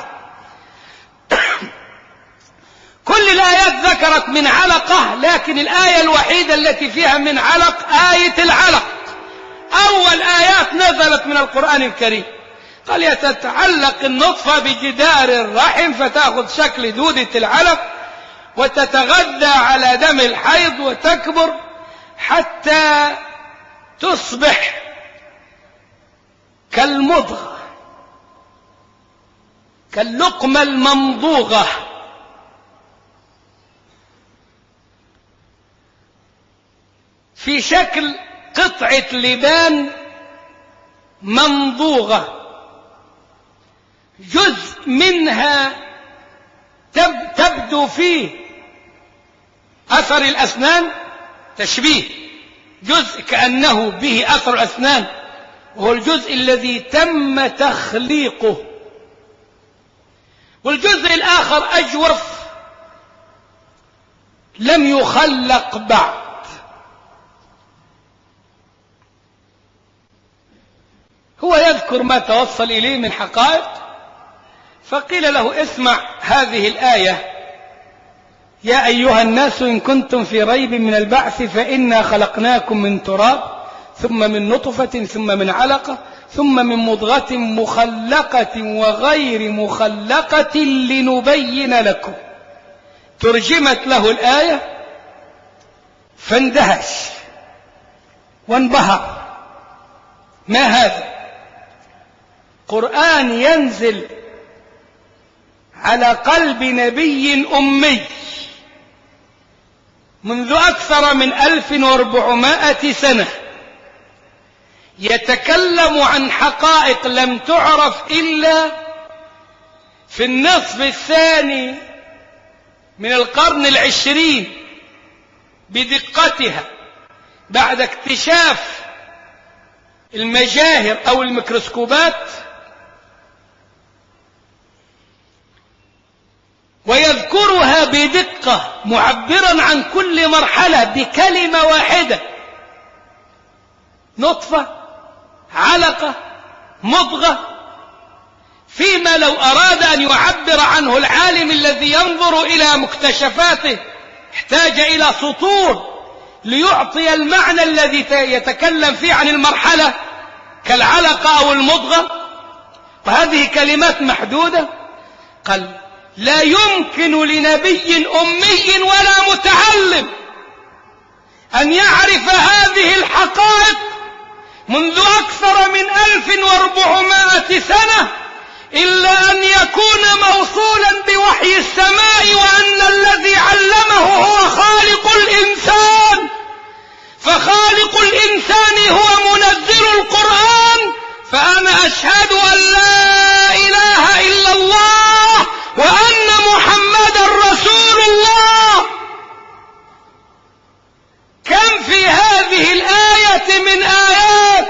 كل الآيات ذكرت من علقة، لكن الآية الوحيدة التي فيها من علق آية العلق. أول آيات نزلت من القرآن الكريم قال يتتعلق النطفة بجدار الرحم فتأخذ شكل دودة العلق وتتغذى على دم الحيض وتكبر حتى تصبح كالمضغة، كاللقمة الممضوغة. في شكل قطعة لبان ممضوغة، جزء منها تبدو فيه أثر الأسنان، تشبيه جزء كأنه به أثر الأسنان، وهو الجزء الذي تم تخليقه، والجزء الآخر أجوف لم يخلق بعد. هو يذكر ما توصل إليه من حقائق، فقيل له اسمع هذه الآية: يا أيها الناس إن كنتم في ريب من البعث فإنا خلقناكم من تراب ثم من نطفة ثم من علقة ثم من مضغة مخلقة وغير مخلقة لنبين لكم. ترجمت له الآية فاندهش وانبهر: ما هذا؟ قرآن ينزل على قلب نبي أمي منذ أكثر من ألف وأربعمائة سنة، يتكلم عن حقائق لم تعرف إلا في النصف الثاني من القرن العشرين بدقتها، بعد اكتشاف المجاهر أو الميكروسكوبات، ويذكرها بدقة معبرا عن كل مرحلة بكلمة واحدة: نطفة، علقة، مضغة. فيما لو أراد أن يعبر عنه العالم الذي ينظر إلى مكتشفاته احتاج إلى سطور ليعطي المعنى الذي يتكلم فيه عن المرحلة كالعلقة أو المضغة، وهذه كلمات محدودة. قال لا يمكن لنبي أمي ولا متعلم أن يعرف هذه الحقائق منذ أكثر من ألف وأربعمائة سنة إلا أن يكون موصولا بوحي السماء، وأن الذي علمه هو خالق الإنسان، فخالق الإنسان هو منزل القرآن. فأنا أشهد أن لا إله إلا الله وأن محمدا رسول الله. كم في هذه الآية من آيات: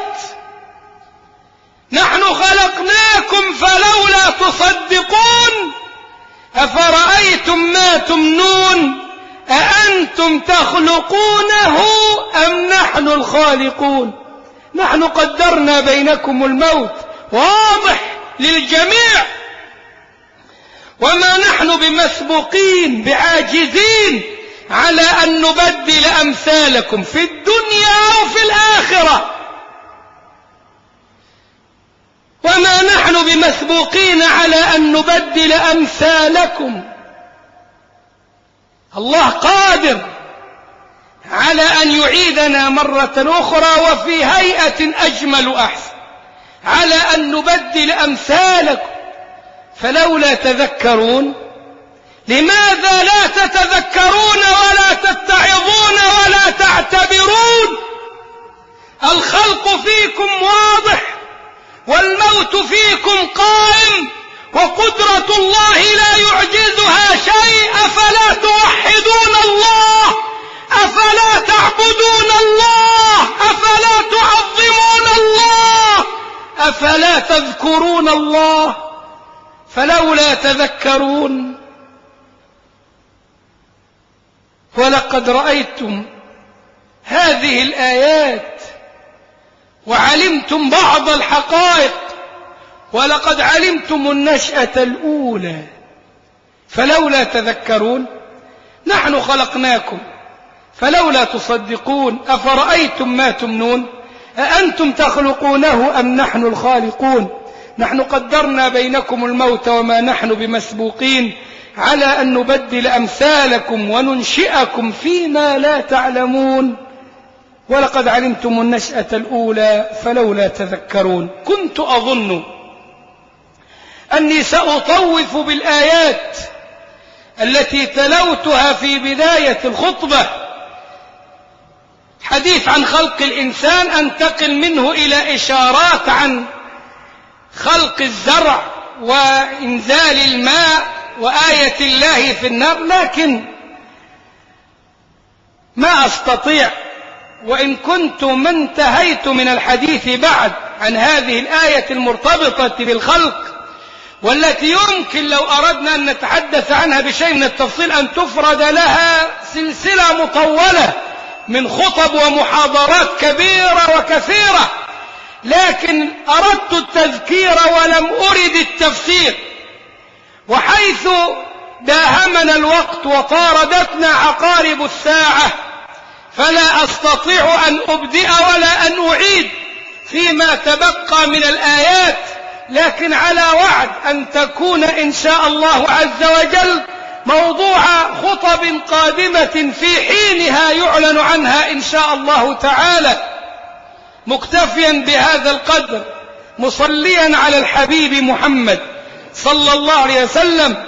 نحن خلقناكم فلولا تصدقون، أفرأيتم ما تمنون، أأنتم تخلقونه أم نحن الخالقون، نحن قدرنا بينكم الموت. واضح للجميع. وما نحن بمسبوقين بعاجزين على أن نبدل أمثالكم في الدنيا أو في الآخرة، وما نحن بمسبوقين على أن نبدل أمثالكم. الله قادر على أن يعيدنا مرة أخرى وفي هيئة أجمل وأحسن، على أن نبدل أمثالكم. فلولا تذكرون، لماذا لا تتذكرون ولا تتعظون ولا تعتبرون؟ الخلق فيكم واضح والموت فيكم قائم، وقدرة الله لا يعجزها شيء. أفلا توحدون الله؟ أفلا تعبدون تعبدون الله أفلا تعظمون الله أفلا تذكرون الله فلولا تذكرون. ولقد رأيتم هذه الآيات وعلمتم بعض الحقائق، ولقد علمتم النشأة الأولى فلولا تذكرون. نحن خلقناكم فلولا تصدقون أفرأيتم ما تمنون أأنتم تخلقونه أم نحن الخالقون نحن قدرنا بينكم الموت وما نحن بمسبوقين على أن نبدل أمثالكم وننشئكم فيما لا تعلمون ولقد علمتم النشأة الأولى فلولا تذكرون. كنت أظن أني سأطوف بالآيات التي تلوتها في بداية الخطبة، حديث عن خلق الإنسان، أنتقل منه إلى إشارات عن خلق الزرع وإنزال الماء وآية الله في النار، لكن ما أستطيع وإن كنت ما انتهيت من الحديث بعد عن هذه الآية المرتبطة بالخلق، والتي يمكن لو أردنا أن نتحدث عنها بشيء من التفصيل أن تفرد لها سلسلة مطولة من خطب ومحاضرات كبيرة وكثيرة، لكن أردت التذكير ولم أرد التفسير. وحيث داهمنا الوقت وطاردتنا عقارب الساعة فلا أستطيع أن أبدئ ولا أن أعيد فيما تبقى من الآيات، لكن على وعد أن تكون إن شاء الله عز وجل موضوع خطب قادمة في حينها يعلن عنها إن شاء الله تعالى، مكتفيا بهذا القدر مصليا على الحبيب محمد صلى الله عليه وسلم،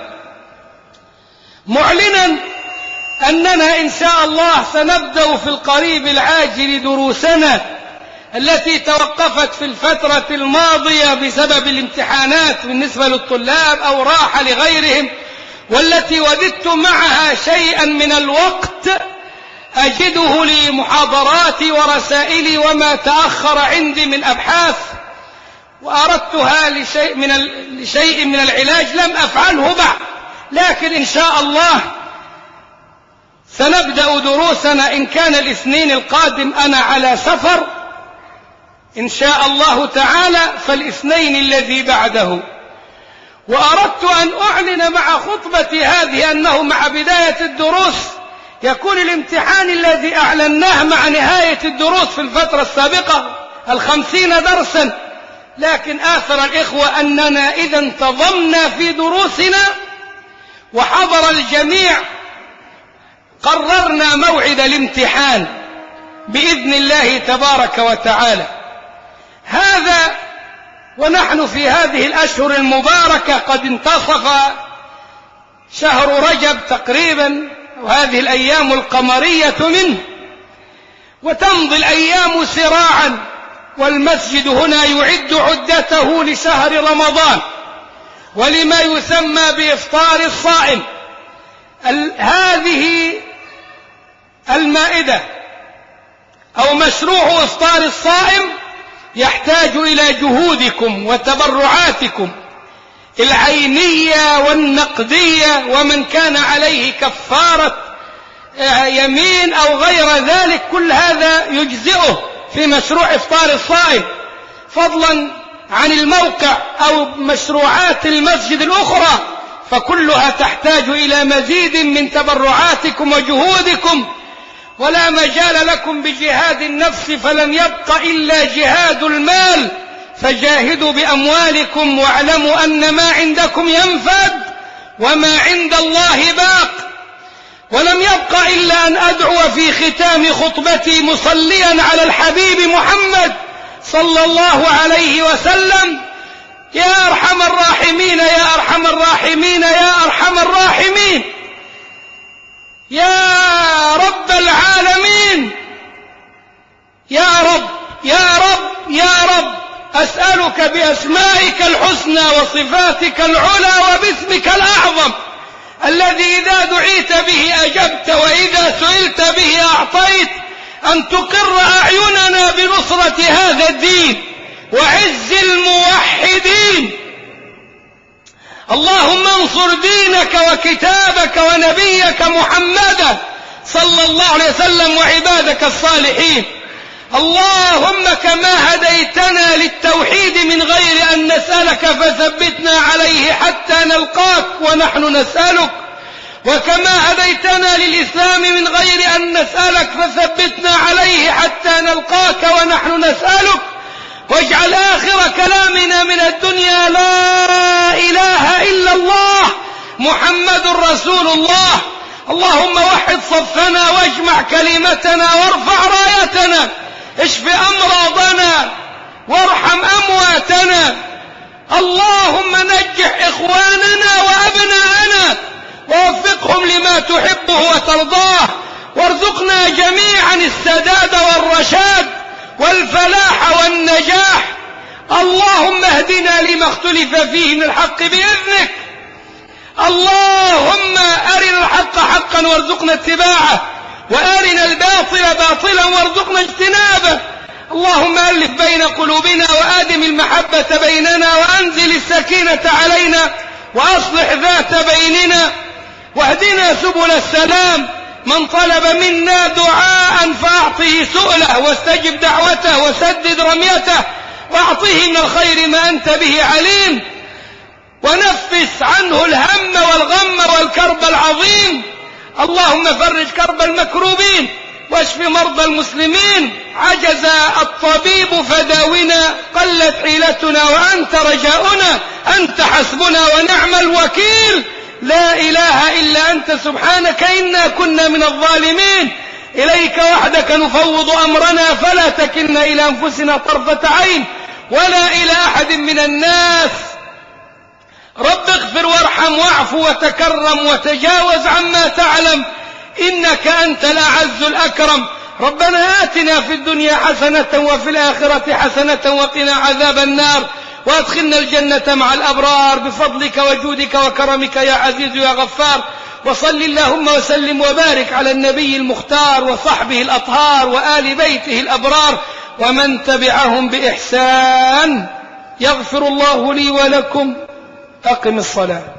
معلنا أننا إن شاء الله سنبدأ في القريب العاجل دروسنا التي توقفت في الفترة الماضية بسبب الامتحانات بالنسبة للطلاب أو راحة لغيرهم، والتي وددت معها شيئا من الوقت أجده لمحاضراتي ورسائلي وما تأخر عندي من أبحاث، وأردتها لشيء من, لشيء من العلاج لم أفعله بعد، لكن إن شاء الله سنبدأ دروسنا إن كان الاثنين القادم أنا على سفر إن شاء الله تعالى فالاثنين الذي بعده. وأردت أن أعلن مع خطبتي هذه أنه مع بداية الدروس يكون الامتحان الذي أعلناه مع نهاية الدروس في الفترة السابقة الخمسين درسا، لكن آثر الإخوة أننا إذا انتظمنا في دروسنا وحضر الجميع قررنا موعد الامتحان بإذن الله تبارك وتعالى. هذا ونحن في هذه الأشهر المباركة قد انتصف شهر رجب تقريبا وهذه الأيام القمرية منه، وتمضي الأيام سراعا، والمسجد هنا يعد عدته لشهر رمضان ولما يسمى بإفطار الصائم. هذه المائدة أو مشروع إفطار الصائم يحتاج إلى جهودكم وتبرعاتكم العينية والنقدية، ومن كان عليه كفارة يمين أو غير ذلك كل هذا يجزئه في مشروع إفطار الصائم، فضلا عن الموقع أو مشروعات المسجد الأخرى فكلها تحتاج إلى مزيد من تبرعاتكم وجهودكم، ولا مجال لكم بجهاد النفس فلن يبق إلا جهاد المال، فجاهدوا بأموالكم واعلموا أن ما عندكم ينفد وما عند الله باق. ولم يبق إلا أن أدعو في ختام خطبتي مصليا على الحبيب محمد صلى الله عليه وسلم: يا أرحم الراحمين يا أرحم الراحمين يا أرحم الراحمين، يا رب العالمين، يا رب يا رب يا رب، أسألك بأسمائك الحسنى وصفاتك العلى وباسمك الأعظم الذي إذا دعيت به أجبت وإذا سئلت به أعطيت، أن تقر أعيننا بنصرة هذا الدين وعز الموحدين. اللهم انصر دينك وكتابك ونبيك محمدا صلى الله عليه وسلم وعبادك الصالحين. اللهم كما هديتنا للتوحيد من غير أن نسألك فثبتنا عليه حتى نلقاك ونحن نسألك، وكما هديتنا للإسلام من غير أن نسألك فثبتنا عليه حتى نلقاك ونحن نسألك. واجعل آخر كلامنا من الدنيا لا إله إلا الله محمد رسول الله. اللهم وحد صفنا واجمع كلمتنا وارفع رايتنا، اشف أمراضنا وارحم أمواتنا. اللهم نجح إخواننا وأبناءنا ووفقهم لما تحبه وترضاه، وارزقنا جميعا السداد والرشاد والفلاح والنجاح. اللهم اهدنا لما اختلف فيه من الحق بإذنك. اللهم أرنا الحق حقا وارزقنا اتباعه، وأرنا الباطل باطلا وارزقنا اجتنابه. اللهم ألف بين قلوبنا وآدم المحبة بيننا، وأنزل السكينة علينا، وأصلح ذات بيننا، واهدنا سبل السلام. من طلب منا دعاء فأعطه سؤله، واستجب دعوته، وسدد رميته، واعطه من الخير ما أنت به عليم، ونفس عنه الهم والغم والكرب العظيم. اللهم فرج كرب المكروبين واشف مرضى المسلمين. عجز الطبيب فداونا، قلت حيلتنا وأنت رجاؤنا، أنت حسبنا ونعم الوكيل. لا إله إلا أنت سبحانك إنا كنا من الظالمين. إليك وحدك نفوض أمرنا، فلا تكلنا إلى أنفسنا طرفة عين ولا إلى أحد من الناس. رب اغفر وارحم واعف وتكرم وتجاوز عما تعلم، إنك أنت الأعز الأكرم. ربنا آتنا في الدنيا حسنة وفي الآخرة حسنة وقنا عذاب النار، وادخلنا الجنة مع الأبرار بفضلك وجودك وكرمك يا عزيز يا غفار. وصل اللهم وسلم وبارك على النبي المختار وصحبه الأطهار وآل بيته الأبرار ومن تبعهم بإحسان. يغفر الله لي ولكم. أقم الصلاة.